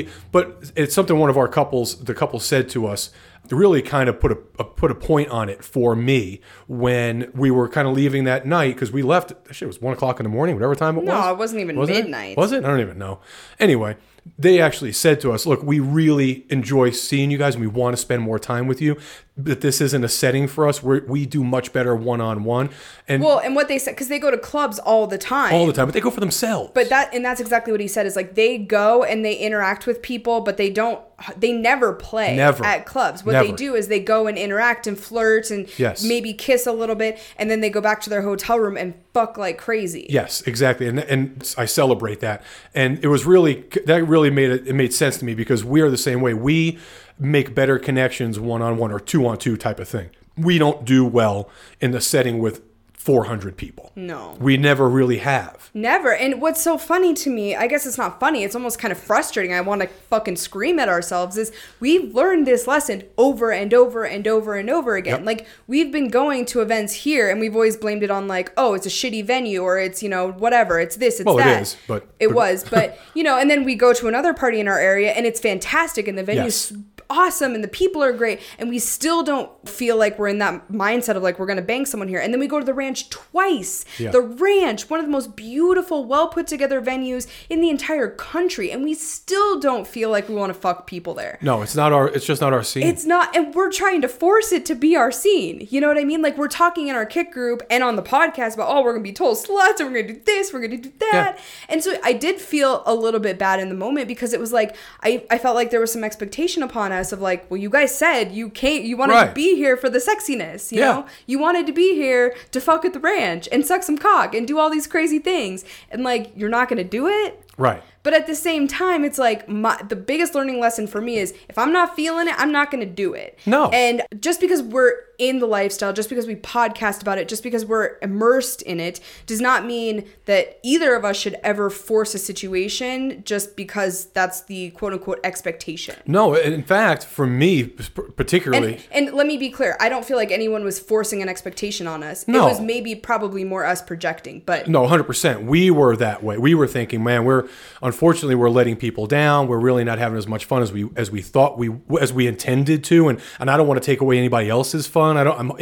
but it's something one of the couple said to us, really kind of put a point on it for me when we were kind of leaving that night, because we left, it was 1 o'clock in the morning, whatever time it was. No, it wasn't even midnight. Was it? I don't even know. Anyway, they actually said to us, look, we really enjoy seeing you guys and we want to spend more time with you, but this isn't a setting for us. We do much better one-on-one. And what they said, because they go to clubs all the time, but they go for themselves. But that's exactly what he said, is like they go and they interact with people, but they never play at clubs. What they do is they go and interact and flirt and maybe kiss a little bit, and then they go back to their hotel room and fuck like crazy. Yes, exactly. And I celebrate that. And it was really made sense to me, because we are the same way. We make better connections one-on-one or two-on-two type of thing. We don't do well in the setting with 400 people. No. We never really have. Never. And what's so funny to me, I guess it's not funny, it's almost kind of frustrating, I want to fucking scream at ourselves, is we've learned this lesson over and over and over and over again. Yep. Like, we've been going to events here and we've always blamed it on like, oh, it's a shitty venue, or it's, whatever, it's this, it's that. Well, it is, but... It was, but, and then we go to another party in our area and it's fantastic and the venue's awesome and the people are great, and we still don't feel like we're in that mindset of like we're gonna bang someone here. And then we go to the Ranch twice. The Ranch, one of the most beautiful, well put together venues in the entire country, and we still don't feel like we want to fuck people there. No, it's just not our scene. It's not, and we're trying to force it to be our scene. You know what I mean? Like, we're talking in our kick group and on the podcast about, oh, we're gonna be total sluts and we're gonna do this, we're gonna do that. And so I did feel a little bit bad in the moment, because it was like I felt like there was some expectation upon us of like, well, you guys said you wanted to be here for the sexiness, you know? You wanted to be here to fuck at the Ranch and suck some cock and do all these crazy things, and like, you're not gonna do it? Right. But at the same time, it's like the biggest learning lesson for me is if I'm not feeling it, I'm not going to do it. No. And just because we're in the lifestyle, just because we podcast about it, just because we're immersed in it, does not mean that either of us should ever force a situation just because that's the quote unquote expectation. No, in fact, for me particularly. And let me be clear, I don't feel like anyone was forcing an expectation on us. No. It was probably more us projecting, but. No, 100%. We were that way. We were thinking, man, unfortunately, we're letting people down. We're really not having as much fun as we thought as we intended to, and I don't want to take away anybody else's fun.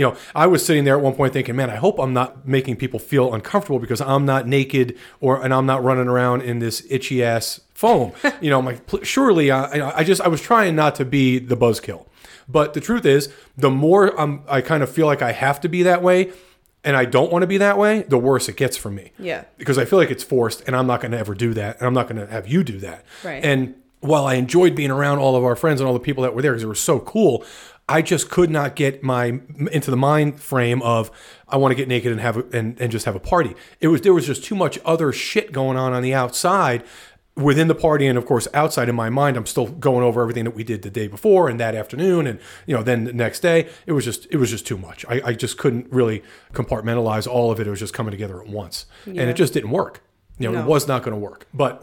I was sitting there at one point thinking, man, I hope I'm not making people feel uncomfortable because I'm not naked and I'm not running around in this itchy ass foam. I'm like, surely I was trying not to be the buzzkill, but the truth is, the more I kind of feel like I have to be that way, and I don't want to be that way, the worse it gets for me. Yeah. Because I feel like it's forced, and I'm not going to ever do that, and I'm not going to have you do that. Right. And while I enjoyed being around all of our friends and all the people that were there because they were so cool, I just could not get into the mind frame of I want to get naked and have and just have a party. There was just too much other shit going on the outside. Within the party, and of course outside in my mind, I'm still going over everything that we did the day before and that afternoon, and then the next day. It was just too much. I just couldn't really compartmentalize all of it. It was just coming together at once, and it just didn't work. No. It was not going to work. But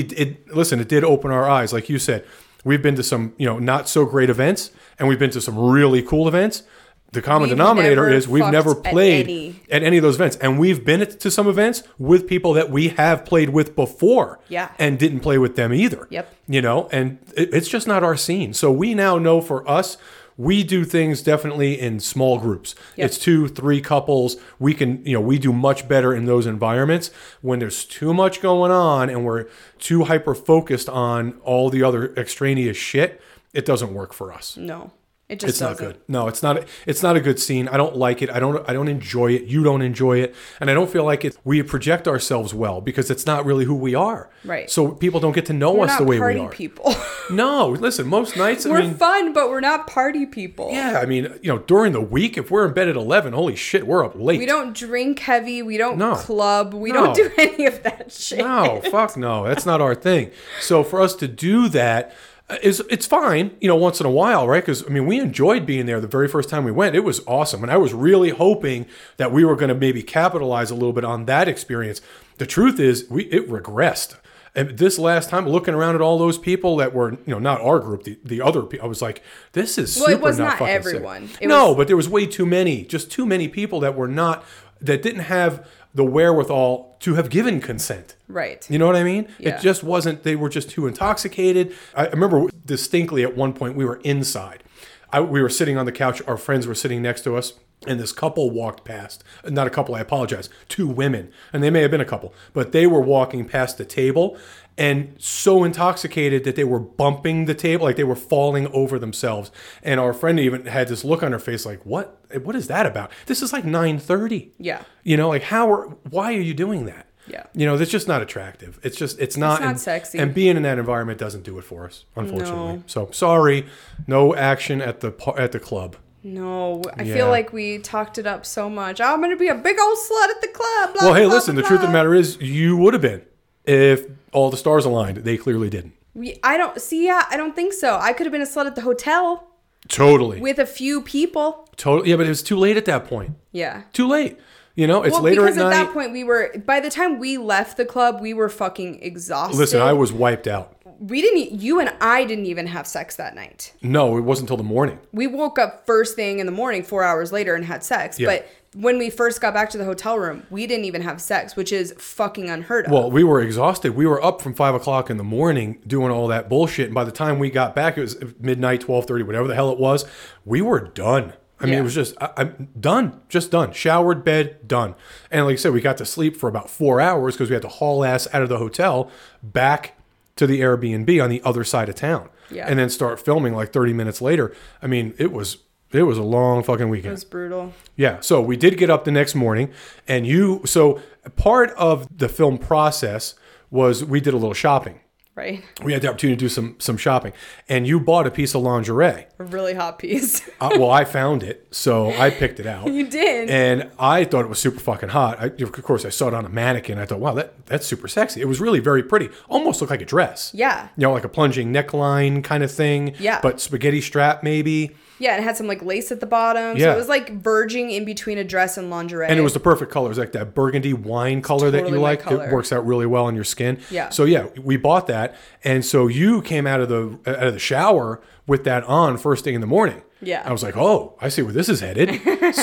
it did open our eyes, like you said. We've been to some not so great events, and we've been to some really cool events. The common denominator is we've never played at any of those events. And we've been to some events with people that we have played with before and didn't play with them either. Yep. And it's just not our scene. So we now know for us, we do things definitely in small groups. Yep. It's 2-3 couples. We can, we do much better in those environments. When there's too much going on and we're too hyper focused on all the other extraneous shit, it doesn't work for us. No. It just It's doesn't. not good. No, it's not. It's not a good scene. I don't like it. I don't enjoy it. You don't enjoy it, and I don't feel like it. We project ourselves well because it's not really who we are. Right. So people don't get to know We're us not the way party we are. people. No, listen. Most nights, We're fun, but we're not party people. yeah. I mean, during the week, if we're in bed at 11, holy shit, we're up late. We don't drink heavy. We don't No. club. We No. don't do any of that shit. No, fuck no. That's not our thing. So for us to do that. It's fine, once in a while, right? Because, we enjoyed being there the very first time we went. It was awesome. And I was really hoping that we were going to maybe capitalize a little bit on that experience. The truth is, it regressed. And this last time, looking around at all those people that were, not our group, the other people, I was like, this is super Well, it was not not fucking everyone. sick. It No, was- but there was way too many, just too many people that didn't have the wherewithal to have given consent. Right. You know what I mean? Yeah. It just wasn't, they were just too intoxicated. I remember distinctly at one point we were inside. We were sitting on the couch. Our friends were sitting next to us. And this couple walked past. Not a couple, I apologize. 2 women. And they may have been a couple. But they were walking past the table and so intoxicated that they were bumping the table, like they were falling over themselves. And our friend even had this look on her face like, what is that about? This is like 9:30. Yeah. Why are you doing that? Yeah. That's just not attractive. It's not sexy. And being in that environment doesn't do it for us, unfortunately. No. So sorry, no action at the club. No, I Yeah. feel like we talked it up so much. I'm going to be a big old slut at the club. Blah, Well, hey, blah, listen, blah, the truth of the blah. matter is you would have been if all the stars aligned. They clearly didn't. I don't think so. I could have been a slut at the hotel Totally. with a few people. Totally. Yeah, but it was too late at that point. Yeah. Too late. It's Well, later because at at night. that point by the time we left the club, we were fucking exhausted. Listen, I was wiped out. You and I didn't even have sex that night. No, it wasn't until the morning. We woke up first thing in the morning, 4 hours later, and had sex. Yeah. But when we first got back to the hotel room, we didn't even have sex, which is fucking unheard of. Well, we were exhausted. We were up from 5 o'clock in the morning doing all that bullshit. And by the time we got back, it was midnight, 12:30, whatever the hell it was. We were done. I mean, Yeah. it was just, I'm done, just done. Showered, bed, done. And like I said, we got to sleep for about 4 hours because we had to haul ass out of the hotel back to the Airbnb on the other side of town. Yeah. And then start filming like 30 minutes later. I mean, it was a long fucking it weekend. was brutal. Yeah. So we did get up the next morning so part of the film process was we did a little shopping. Right? We had the opportunity to do some shopping, and you bought a piece of lingerie. A really hot piece. Well, I found it, so I picked it out. You did. And I thought it was super fucking hot. Of course, I saw it on a mannequin. I thought, wow, that's super sexy. It was really very pretty. Almost looked like a dress. Yeah. Like a plunging neckline kind of thing. Yeah. But spaghetti strap maybe. Yeah, and it had some like lace at the bottom. So Yeah. it was like verging in between a dress and lingerie. And it was the perfect color. It was like that burgundy wine color that you totally my like. color. It works out really well on your skin. Yeah. So yeah, we bought that, and so you came out of the shower with that on first thing in the morning. Yeah. I was like, oh, I see where this is headed.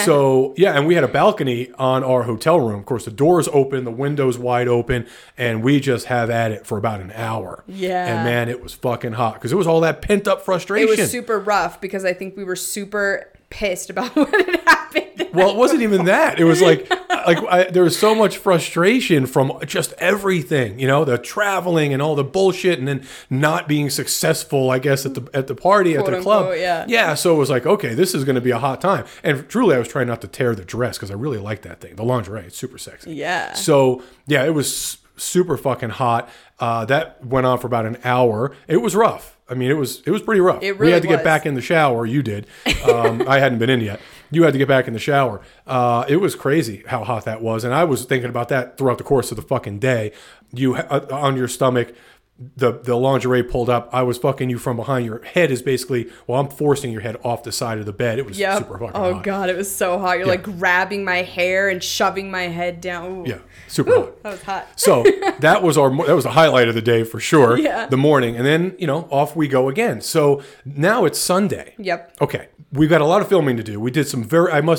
So yeah, and we had a balcony on our hotel room. Of course, the doors open, the windows wide open, and we just have at it for about an hour. Yeah. And man, it was fucking hot because it was all that pent up frustration. It was super rough because I think we were super pissed about what had happened. Well, it wasn't even that. It was like there was so much frustration from just everything, the traveling and all the bullshit, and then not being successful, I guess, at the party, Quote at the unquote, club. yeah. Yeah. So it was like, okay, this is going to be a hot time. And truly, I was trying not to tear the dress because I really like that thing, the lingerie. It's super sexy. Yeah. So yeah, it was super fucking hot. That went on for about an hour. It was rough. I mean, it was pretty rough. It We really had to get was. back in the shower. You did. I hadn't been in yet. You had to get back in the shower. It was crazy how hot that was. And I was thinking about that throughout the course of the fucking day. You on your stomach, the lingerie pulled up. I was fucking you from behind. Your head is basically, I'm forcing your head off the side of the bed. It was Yep. super fucking Oh hot. God, it was so hot. You're like grabbing my hair and shoving my head down. Ooh. Yeah, super hot. That was hot. So that was the highlight of the day for sure. Yeah. The morning, and then off we go again. So now it's Sunday. Yep. Okay, we've got a lot of filming to do. We did some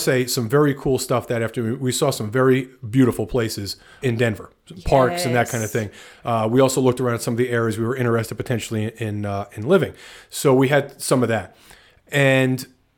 very cool stuff that afternoon. We saw some very beautiful places in Denver, parks and that kind of thing. We also looked around at some of the areas we were interested potentially in living. So we had some of that, and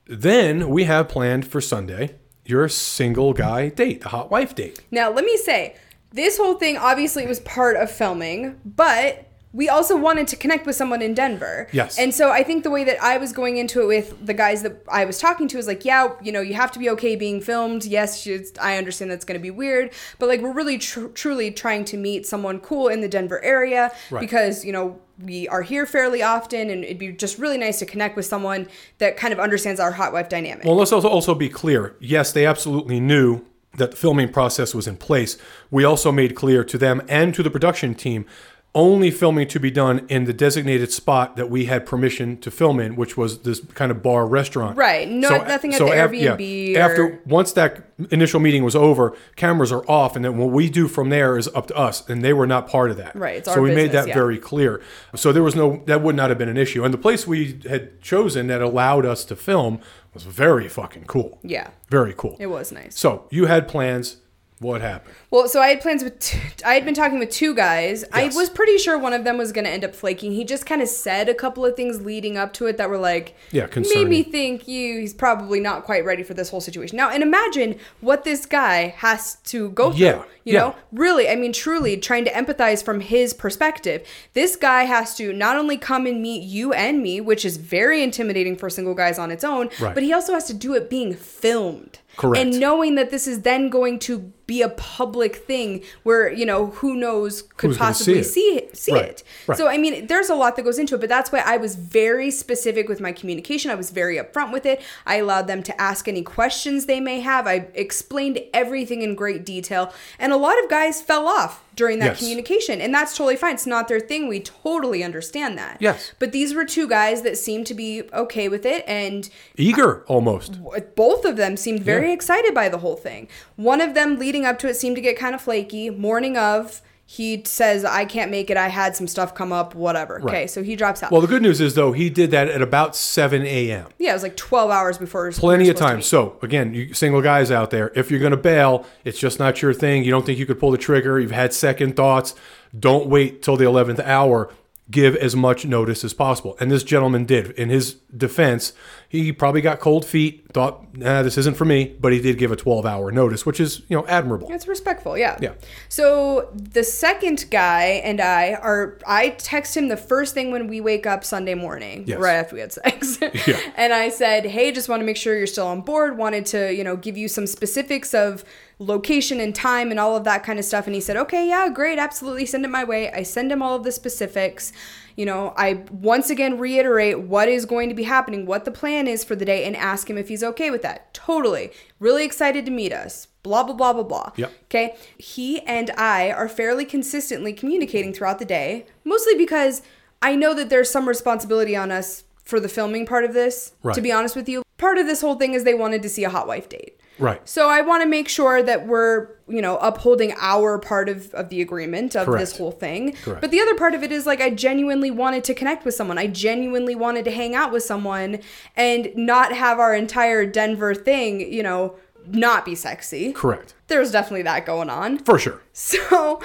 Then we have planned for Sunday your single guy date, the hot wife date. Now, let me say, this whole thing obviously was part of filming, but we also wanted to connect with someone in Denver. Yes. And so I think the way that I was going into it with the guys that I was talking to is like, yeah, you know, you have to be okay being filmed. Yes, I understand that's going to be weird, but like we're really truly trying to meet someone cool in the Denver area because, you know, we are here fairly often and it'd be just really nice to connect with someone that kind of understands our hot wife dynamic. Well, let's also be clear. Yes, they absolutely knew that the filming process was in place. We also made clear to them and to the production team only filming to be done in the designated spot that we had permission to film in, which was this kind of bar restaurant. Right. Nothing at the Airbnb. After once that initial meeting was over, cameras are off, and then what we do from there is up to us, and they were not part of that. Right. It's so our we business, made that very clear. So there was that would not have been an issue. And the place we had chosen that allowed us to film was very fucking cool. Yeah. Very cool. It was nice. So you had plans. What happened? Well, so I had plans I had been talking with two guys. Yes. I was pretty sure one of them was going to end up flaking. He just kind of said a couple of things leading up to it that were like, concerning. made me think he's probably not quite ready for this whole situation. Now, and imagine what this guy has to go through. You know, really, I mean, truly trying to empathize from his perspective. This guy has to not only come and meet you and me, which is very intimidating for single guys on its own, but he also has to do it being filmed. Correct. And knowing that this is then going to be a public thing where, you know, who knows could possibly see it. Right. So, I mean, there's a lot that goes into it, but that's why I was very specific with my communication. I was very upfront with it. I allowed them to ask any questions they may have. I explained everything in great detail. And a lot of guys fell off during that communication. And that's totally fine. It's not their thing. We totally understand that. Yes. But these were two guys that seemed to be okay with it and eager almost. Both of them seemed very excited by the whole thing. One of them leading up to it seemed to get kind of flaky. Morning of, he says, I can't make it. I had some stuff come up, whatever. Right. Okay, so he drops out. Well, the good news is, though, he did that at about 7 a.m. Yeah, it was like 12 hours before. Plenty of time. So, again, you single guys out there, if you're going to bail, it's just not your thing. You don't think you could pull the trigger. You've had second thoughts. Don't wait till the 11th hour. Give as much notice as possible. And this gentleman did. In his defense, he probably got cold feet, thought, this isn't for me, but he did give a 12-hour notice, which is, you know, admirable. It's respectful, yeah. Yeah. So the second guy and I text him the first thing when we wake up Sunday morning, right after we had sex. And I said, hey, just want to make sure you're still on board. Wanted to, you know, give you some specifics of location and time and all of that kind of stuff. And he said, okay, yeah, great. Absolutely. Send it my way. I send him all of the specifics. You know, I once again reiterate what is going to be happening, what the plan is for the day, and ask him if he's okay with that. Totally. Really excited to meet us. Blah, blah, blah, blah, blah. Yep. Okay. He and I are fairly consistently communicating throughout the day, mostly because I know that there's some responsibility on us for the filming part of this. Right. To be honest with you, part of this whole thing is they wanted to see a hot wife date. Right. So I want to make sure that we're, you know, upholding our part of the agreement of this whole thing. Correct. But the other part of it is like I genuinely wanted to connect with someone. I genuinely wanted to hang out with someone and not have our entire Denver thing, you know, not be sexy. Correct. There's definitely that going on. For sure. So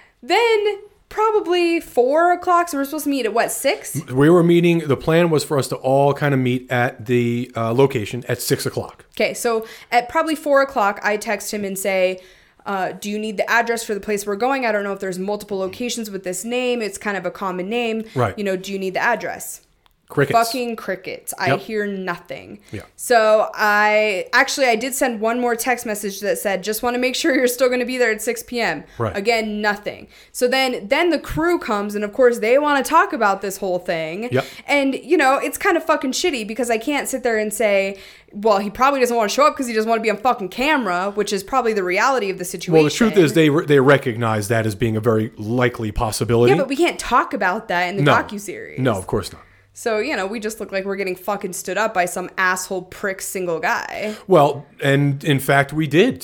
then probably 4 o'clock. So we're supposed to meet at what, 6? We were meeting. The plan was for us to all kind of meet at the location at 6 o'clock. Okay. So at probably 4 o'clock, I text him and say, do you need the address for the place we're going? I don't know if there's multiple locations with this name. It's kind of a common name. Right. You know, do you need the address? Crickets. Fucking crickets. I hear nothing. Yeah. So I did send one more text message that said, just want to make sure you're still going to be there at 6 p.m. Right. Again, nothing. So then the crew comes and of course they want to talk about this whole thing. Yep. And you know, it's kind of fucking shitty because I can't sit there and say, well, he probably doesn't want to show up because he doesn't want to be on fucking camera, which is probably the reality of the situation. Well, the truth is they recognize that as being a very likely possibility. Yeah, but we can't talk about that in the docuseries. No, of course not. So, you know, we just look like we're getting fucking stood up by some asshole prick single guy. Well, and in fact, we did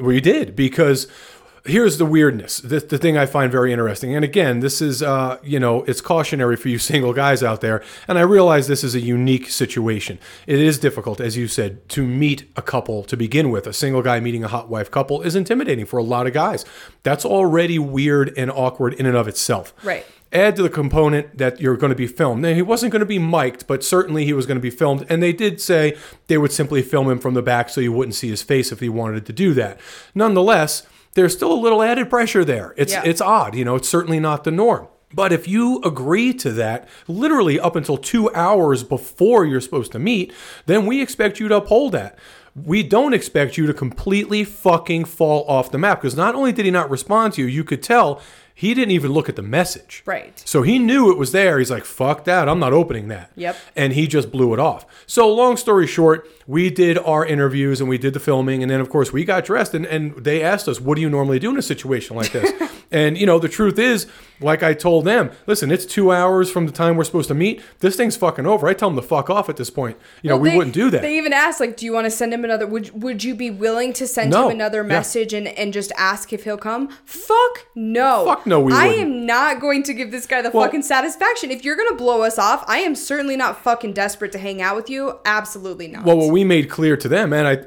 because here's the weirdness. The thing I find very interesting. And again, this is, you know, it's cautionary for you single guys out there. And I realize this is a unique situation. It is difficult, as you said, to meet a couple to begin with. A single guy meeting a hot wife couple is intimidating for a lot of guys. That's already weird and awkward in and of itself. Right. add to the component that you're going to be filmed. Now, he wasn't going to be mic'd, but certainly he was going to be filmed. And they did say they would simply film him from the back so you wouldn't see his face if he wanted to do that. Nonetheless, there's still a little added pressure there. It's odd. It's certainly not the norm. But if you agree to that, literally up until 2 hours before you're supposed to meet, then we expect you to uphold that. We don't expect you to completely fucking fall off the map, because not only did he not respond to you, you could tell he didn't even look at the message. Right. So he knew it was there. He's like, fuck that. I'm not opening that. Yep. And he just blew it off. So long story short, we did our interviews and we did the filming. And then, of course, we got dressed and they asked us, what do you normally do in a situation like this? And, the truth is, like I told them, listen, it's 2 hours from the time we're supposed to meet. This thing's fucking over. I tell them to fuck off at this point. We wouldn't do that. They even asked, do you want to send him another, would you be willing to send him another message and just ask if he'll come? Fuck no. Fuck no, we wouldn't. I am not going to give this guy the fucking satisfaction. If you're going to blow us off, I am certainly not fucking desperate to hang out with you. Absolutely not. Well, what we made clear to them in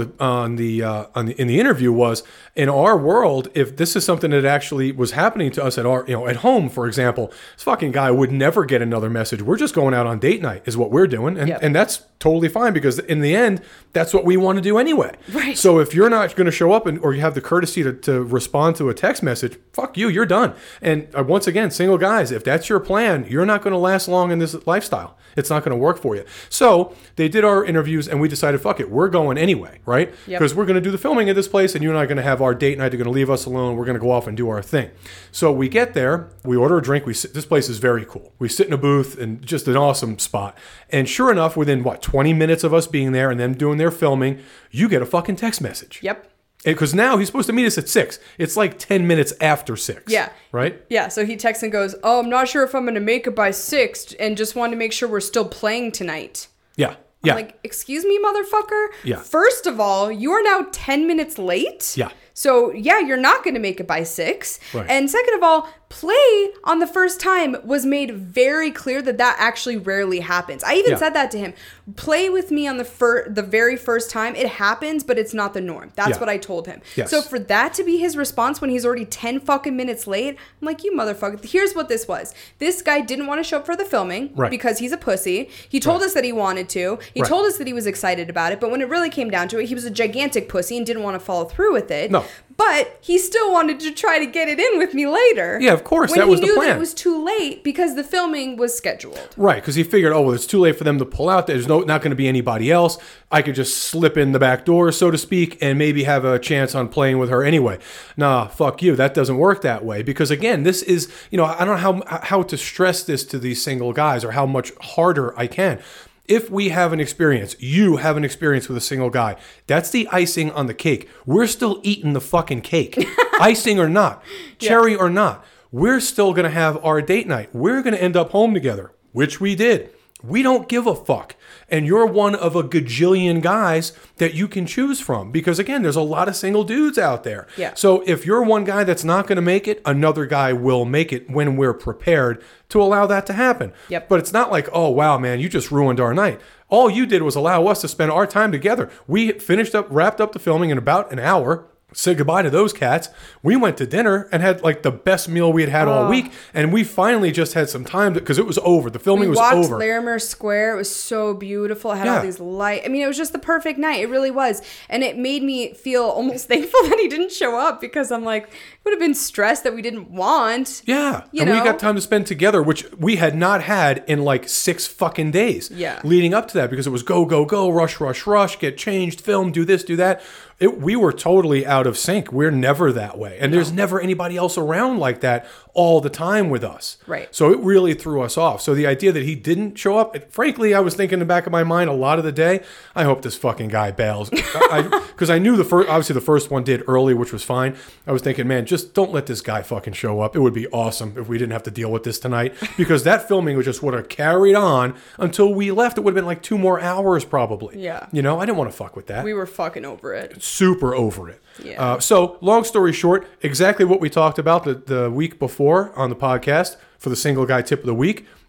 the interview was, in our world, if this is something that actually was happening to us at our, at home, for example, this fucking guy would never get another message. We're just going out on date night is what we're doing. And that's totally fine, because in the end, that's what we want to do anyway. Right. So if you're not going to show up or you have the courtesy to respond to a text message, fuck you, you're done. And once again, single guys, if that's your plan, you're not going to last long in this lifestyle. It's not going to work for you. So they did our interviews and we decided, fuck it, we're going anyway, right? Because we're going to do the filming at this place and you and I are going to have our date night. They're going to leave us alone. We're going to go off and do our thing. So we get there, we order a drink. This place is very cool. We sit in a booth and just an awesome spot. And sure enough, within 20 minutes of us being there and them doing their filming, you get a fucking text message. Yep. Because now he's supposed to meet us at 6. It's like 10 minutes after 6. Yeah. Right? Yeah. So he texts and goes, I'm not sure if I'm going to make it by 6 and just wanted to make sure we're still playing tonight. Yeah. I'm like, excuse me, motherfucker? Yeah. First of all, you are now 10 minutes late. Yeah. So, you're not going to make it by 6. Right. And second of all, play on the first time was made very clear that actually rarely happens. I even said that to him. Play with me on the very first time. It happens, but it's not the norm. That's what I told him. Yes. So for that to be his response when he's already 10 fucking minutes late, I'm like, you motherfucker. Here's what this was. This guy didn't want to show up for the filming because he's a pussy. He told us that he wanted to. He told us that he was excited about it. But when it really came down to it, he was a gigantic pussy and didn't want to follow through with it. No. But he still wanted to try to get it in with me later. Yeah, of course. That was the plan. When he knew that it was too late because the filming was scheduled. Right, because he figured, it's too late for them to pull out. There's not going to be anybody else. I could just slip in the back door, so to speak, and maybe have a chance on playing with her anyway. Nah, fuck you. That doesn't work that way. Because again, this is, I don't know how to stress this to these single guys or how much harder I can. If we have an experience, you have an experience with a single guy, that's the icing on the cake. We're still eating the fucking cake. Icing or not, cherry or not, we're still going to have our date night. We're going to end up home together, which we did. We don't give a fuck. And you're one of a gajillion guys that you can choose from. Because again, there's a lot of single dudes out there. Yeah. So if you're one guy that's not going to make it, another guy will make it when we're prepared to allow that to happen. Yep. But it's not like, oh, wow, man, you just ruined our night. All you did was allow us to spend our time together. We wrapped up the filming in about an hour. Said goodbye to those cats. We went to dinner and had the best meal we had all week. And we finally just had some time because it was over. The filming was over. We walked Larimer Square. It was so beautiful. It had all these lights. I mean, it was just the perfect night. It really was. And it made me feel almost thankful that he didn't show up because I'm like, it would have been stressed that we didn't want. Yeah. We got time to spend together, which we had not had in 6 fucking days. Yeah. Leading up to that because it was go, go, go, rush, rush, rush, get changed, film, do this, do that. We were totally out of sync. We're never that way. And there's never anybody else around like that all the time with us. Right. So it really threw us off. So the idea that he didn't show up, frankly, I was thinking in the back of my mind a lot of the day, I hope this fucking guy bails. Because I knew obviously the first one did early, which was fine. I was thinking, man, just don't let this guy fucking show up. It would be awesome if we didn't have to deal with this tonight. Because that filming would have carried on until we left. It would have been 2 more hours probably. Yeah. I didn't want to fuck with that. We were fucking over it. Super over it. Yeah. So long story short, exactly what we talked about the week before on the podcast for the single guy tip of the week.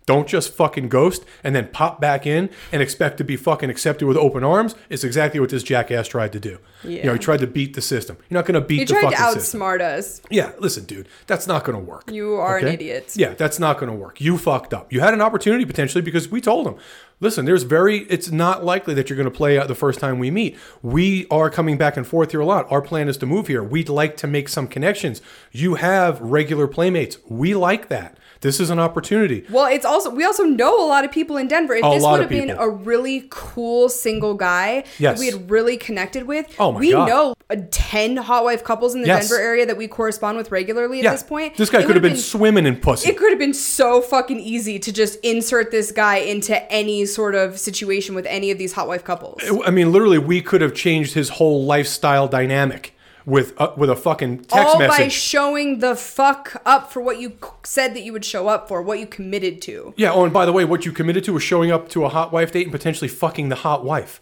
Don't just fucking ghost and then pop back in and expect to be fucking accepted with open arms. It's exactly what this jackass tried to do. Yeah. He tried to beat the system. You're not going to beat the fucking system. He tried to outsmart us. Yeah, listen, dude, that's not going to work. You are an idiot. Yeah, that's not going to work. You fucked up. You had an opportunity potentially because we told him, listen, it's not likely that you're going to play out the first time we meet. We are coming back and forth here a lot. Our plan is to move here. We'd like to make some connections. You have regular playmates. We like that. This is an opportunity. Well, we also know a lot of people in Denver. If this would have been a really cool single guy that we had really connected with, we know 10 hot wife couples in the Denver area that we correspond with regularly at this point. This guy could have been swimming in pussy. It could have been so fucking easy to just insert this guy into any sort of situation with any of these hot wife couples. I mean, literally, we could have changed his whole lifestyle dynamic with a fucking text message. All by showing the fuck up for what you said that you would show up for, what you committed to. Yeah, and by the way, what you committed to was showing up to a hot wife date and potentially fucking the hot wife.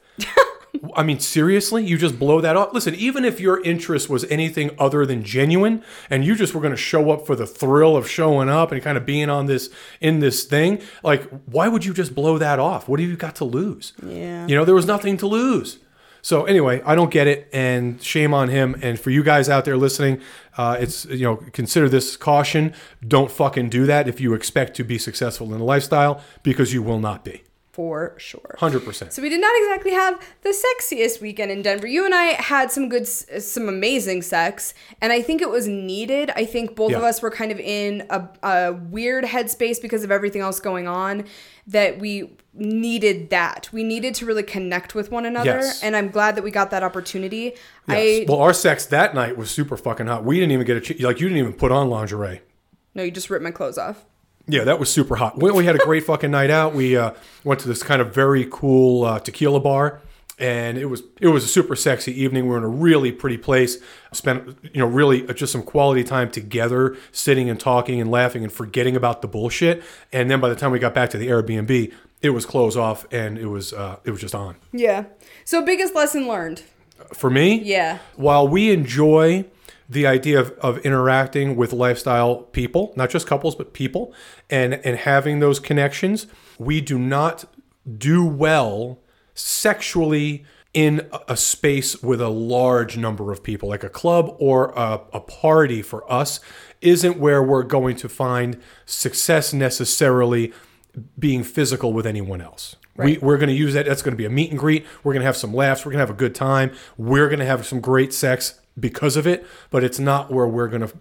I mean, seriously? You just blow that off? Listen, even if your interest was anything other than genuine and you just were going to show up for the thrill of showing up and kind of being in this thing, like, why would you just blow that off? What have you got to lose? Yeah. There was nothing to lose. So anyway, I don't get it, and shame on him. And for you guys out there listening, it's consider this caution. Don't fucking do that if you expect to be successful in the lifestyle, because you will not be. For sure. 100%. So we did not exactly have the sexiest weekend in Denver. You and I had some amazing sex, and I think it was needed. I think both of us were kind of in a weird headspace because of everything else going on, that we needed that. We needed to really connect with one another, and I'm glad that we got that opportunity. Yes. Well, our sex that night was super fucking hot. We didn't even get you didn't even put on lingerie. No, you just ripped my clothes off. Yeah, that was super hot. We had a great fucking night out. We went to this kind of very cool tequila bar, and it was a super sexy evening. We were in a really pretty place. Spent really just some quality time together, sitting and talking and laughing and forgetting about the bullshit. And then by the time we got back to the Airbnb, it was clothes off and it was just on. Yeah. So biggest lesson learned for me? Yeah. While we enjoy the idea of interacting with lifestyle people, not just couples, but people, and having those connections, we do not do well sexually in a space with a large number of people. Like a club or a party for us isn't where we're going to find success necessarily being physical with anyone else. Right. We're going to use that. That's going to be a meet and greet. We're going to have some laughs. We're going to have a good time. We're going to have some great sex because of it, but it's not where we're going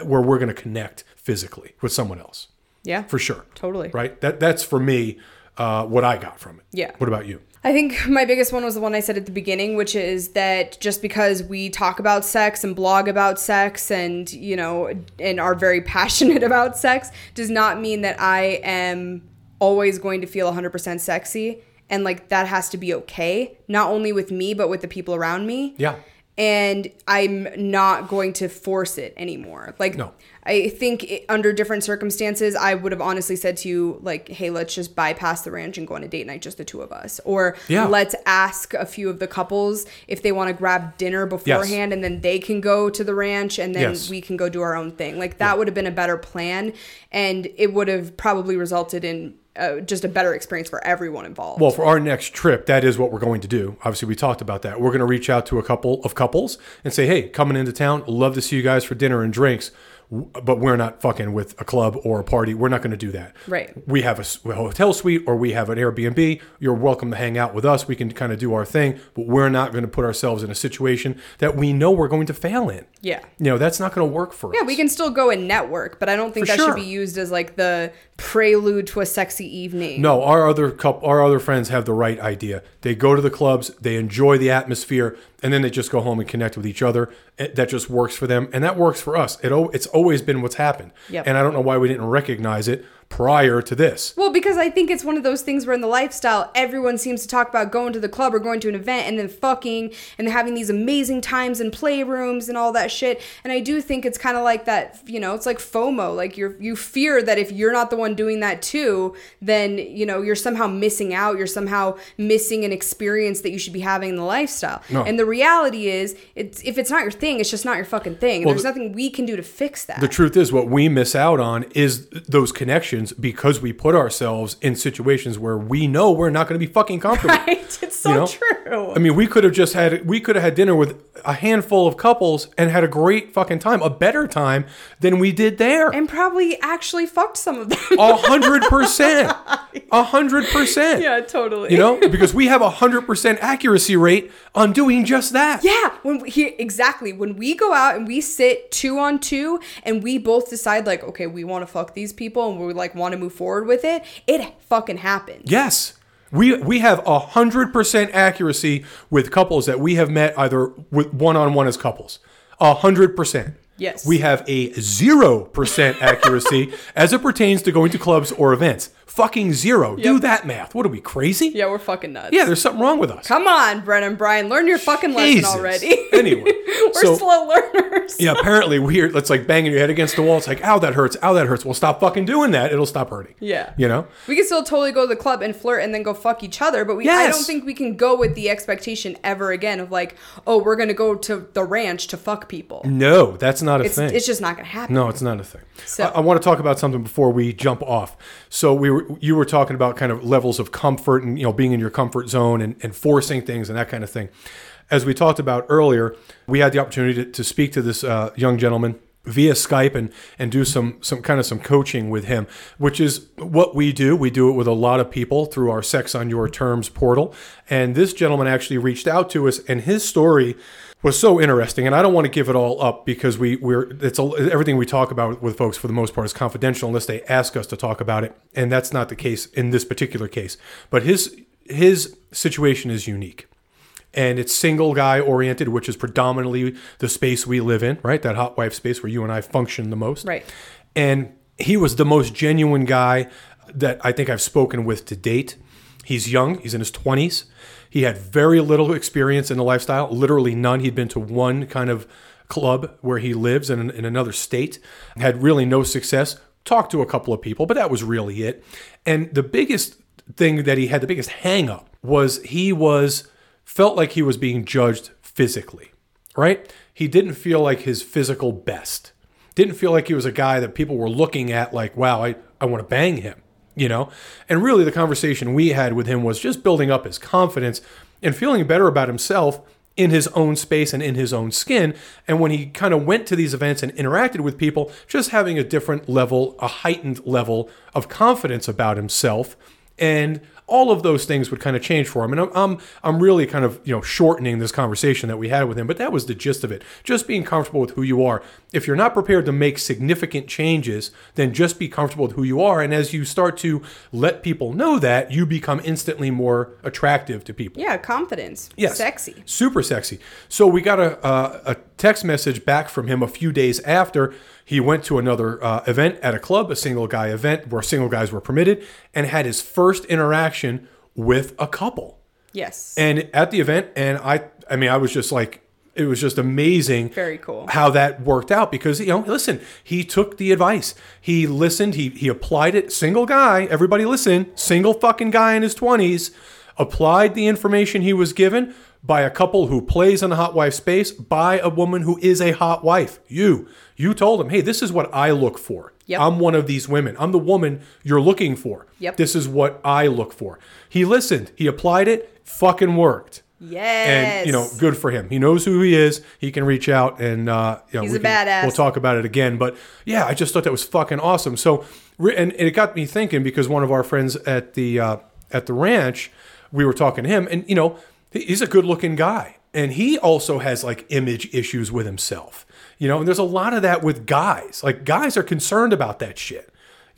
to connect physically with someone else. Yeah. For sure. Totally. Right? That's for me what I got from it. Yeah. What about you? I think my biggest one was the one I said at the beginning, which is that just because we talk about sex and blog about sex and, and are very passionate about sex does not mean that I am always going to feel 100% sexy. And that has to be okay, not only with me, but with the people around me. Yeah. And I'm not going to force it anymore. No. I think under different circumstances, I would have honestly said to you, hey, let's just bypass the ranch and go on a date night, just the two of us. Or let's ask a few of the couples if they want to grab dinner beforehand, and then they can go to the ranch, and then we can go do our own thing. That would have been a better plan, and it would have probably resulted in just a better experience for everyone involved. Well, for our next trip, that is what we're going to do. Obviously, we talked about that. We're going to reach out to a couple of couples and say, hey, coming into town, love to see you guys for dinner and drinks, but we're not fucking with a club or a party. We're not going to do that. Right. We have a hotel suite or we have an Airbnb. You're welcome to hang out with us. We can kind of do our thing, but we're not going to put ourselves in a situation that we know we're going to fail in. Yeah. That's not going to work for us. Yeah, we can still go and network, but I don't think that should be used as the prelude to a sexy evening. No, our other friends have the right idea. They go to the clubs, they enjoy the atmosphere, and then they just go home and connect with each other. That just works for them, and that works for us. It's always been what's happened. Yep. And I don't know why we didn't recognize it prior to this. Well, because I think it's one of those things where in the lifestyle, everyone seems to talk about going to the club or going to an event and then fucking and having these amazing times in playrooms and all that shit. And I do think it's kind of like that, it's like FOMO. You fear that if you're not the one doing that too, then, you're somehow missing out. You're somehow missing an experience that you should be having in the lifestyle. No. And the reality is, if it's not your thing, it's just not your fucking thing. And there's nothing we can do to fix that. The truth is, what we miss out on is those connections situations because we put ourselves in situations where we know we're not going to be fucking comfortable. Right? It's so true. I mean, we could have had dinner with a handful of couples and had a great fucking time, a better time than we did there. And probably actually fucked some of them. 100%. 100%. Yeah, totally. Because we have 100% accuracy rate on doing just that. Yeah, exactly. When we go out and we sit 2 on 2 and we both decide like, okay, we want to fuck these people and we like want to move forward with it, it fucking happens. Yes. We have 100% accuracy with couples that we have met either with one-on-one as couples. 100%. Yes. We have a 0% accuracy as it pertains to going to clubs or events. Fucking 0. Yep. Do that math. What are we, crazy? Yeah, we're fucking nuts. Yeah, there's something wrong with us. Come on, Brennan Brian. Learn your fucking lesson already. Anyway. We're slow learners. Yeah, apparently it's like banging your head against the wall. It's like, ow, that hurts. Ow, that hurts. Well, stop fucking doing that. It'll stop hurting. Yeah. We can still totally go to the club and flirt and then go fuck each other. But I don't think we can go with the expectation ever again of like, oh, we're going to go to the ranch to fuck people. No, that's not a thing. It's just not going to happen. No, it's not a thing. So I want to talk about something before we jump off. So you were talking about kind of levels of comfort and being in your comfort zone and forcing things and that kind of thing. As we talked about earlier, we had the opportunity to speak to this young gentleman via Skype and do some coaching with him, which is what we do. We do it with a lot of people through our Sex on Your Terms portal. And this gentleman actually reached out to us, and his story was so interesting. And I don't want to give it all up because everything we talk about with folks for the most part is confidential unless they ask us to talk about it. And that's not the case in this particular case. But his situation is unique. And it's single guy oriented, which is predominantly the space we live in, right? That hot wife space where you and I function the most. Right. And he was the most genuine guy that I think I've spoken with to date. He's young. He's in his 20s. He had very little experience in the lifestyle, literally none. He'd been to one kind of club where he lives in another state, had really no success, talked to a couple of people, but that was really it. And the biggest thing that he had, the biggest hang up was felt like he was being judged physically, right? He didn't feel like his physical best. Didn't feel like he was a guy that people were looking at like, wow, I want to bang him, And really the conversation we had with him was just building up his confidence and feeling better about himself in his own space and in his own skin. And when he kind of went to these events and interacted with people, just having a different level, a heightened level of confidence about himself. And all of those things would kind of change for him. And I'm really kind of, shortening this conversation that we had with him, but that was the gist of it. Just being comfortable with who you are. If you're not prepared to make significant changes, then just be comfortable with who you are. And as you start to let people know that, you become instantly more attractive to people. Yeah, confidence. Yes. Sexy. Super sexy. So we got a text message back from him a few days after he went to another event at a club, a single guy event where single guys were permitted, and had his first interaction with a couple. Yes. And at the event, and I mean, I was just like, it was just amazing. Very cool. How that worked out because, listen, he took the advice. He listened. He applied it. Single guy. Everybody listen. Single fucking guy in his 20s. Applied the information he was given by a couple who plays in the hot wife space, by a woman who is a hot wife. You told him, hey, this is what I look for. Yep. I'm one of these women. I'm the woman you're looking for. Yep. This is what I look for. He listened. He applied it. Fucking worked. Yes. And, good for him. He knows who he is. He can reach out and, he's a badass. We'll talk about it again. But yeah, I just thought that was fucking awesome. So, and it got me thinking because one of our friends at the ranch, we were talking to him and, he's a good looking guy. And he also has like image issues with himself, and there's a lot of that with guys. Like guys are concerned about that shit.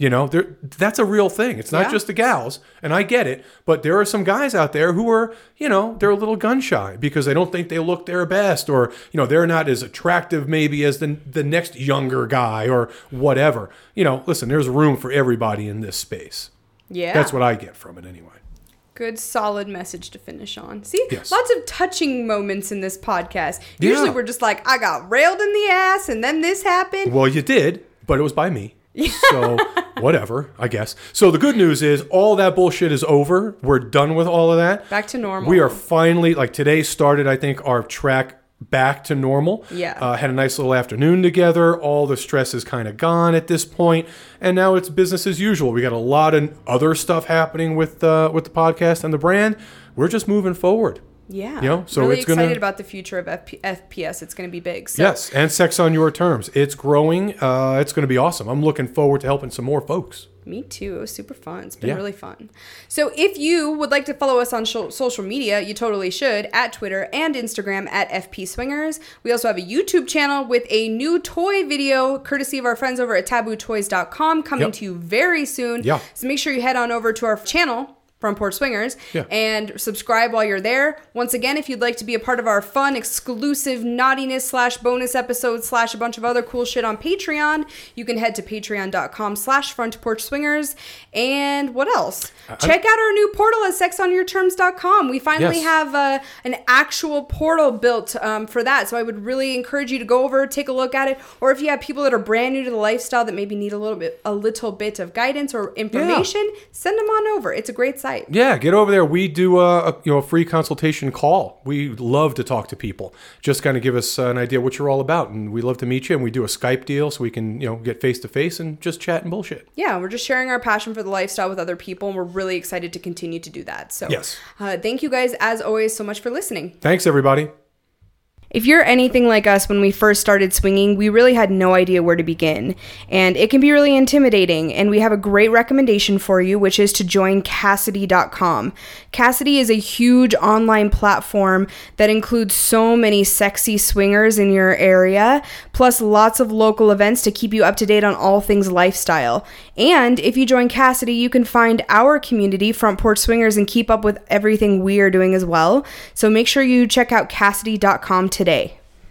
That's a real thing. It's not just the gals, and I get it, but there are some guys out there who are, they're a little gun shy because they don't think they look their best, or, they're not as attractive maybe as the next younger guy or whatever. Listen, there's room for everybody in this space. Yeah. That's what I get from it anyway. Good, solid message to finish on. See, yes. Lots of touching moments in this podcast. Usually we're just like, I got railed in the ass and then this happened. Well, you did, but it was by me. So whatever, I guess. So the good news is all that bullshit is over. We're done with all of that. Back to normal. We are finally, like today started, I think, our track back to normal. Yeah. Had a nice little afternoon together. All the stress is kind of gone at this point, and now it's business as usual. We got a lot of other stuff happening with the podcast and the brand. We're just moving forward. Yeah. So really it's excited about the future of FPS. It's going to be big. So. Yes, and Sex on Your Terms. It's growing. It's going to be awesome. I'm looking forward to helping some more folks. Me too. It was super fun. It's been really fun. So if you would like to follow us on social media, you totally should, at Twitter and Instagram at FP Swingers. We also have a YouTube channel with a new toy video courtesy of our friends over at tabootoys.com coming to you very soon. Yeah. So make sure you head on over to our channel, Front Porch Swingers, and subscribe while you're there. Once again, if you'd like to be a part of our fun, exclusive naughtiness / bonus episodes / a bunch of other cool shit on Patreon, you can head to patreon.com/frontporchswingers. And what else? Check out our new portal at sexonyourterms.com. We finally have an actual portal built for that. So I would really encourage you to go over, take a look at it. Or if you have people that are brand new to the lifestyle that maybe need a little bit of guidance or information, send them on over. It's a great site. Yeah, get over there. We do a free consultation call. We love to talk to people. Just kind of give us an idea what you're all about, and we love to meet you. And we do a Skype deal so we can get face to face and just chat and bullshit. Yeah, we're just sharing our passion for the lifestyle with other people, and we're really excited to continue to do that. So yes, thank you guys as always so much for listening. Thanks everybody. If you're anything like us when we first started swinging, we really had no idea where to begin. And it can be really intimidating. And we have a great recommendation for you, which is to join Kasidie.com. Kasidie is a huge online platform that includes so many sexy swingers in your area, plus lots of local events to keep you up to date on all things lifestyle. And if you join Kasidie, you can find our community, Front Porch Swingers, and keep up with everything we are doing as well. So make sure you check out Kasidie.com today.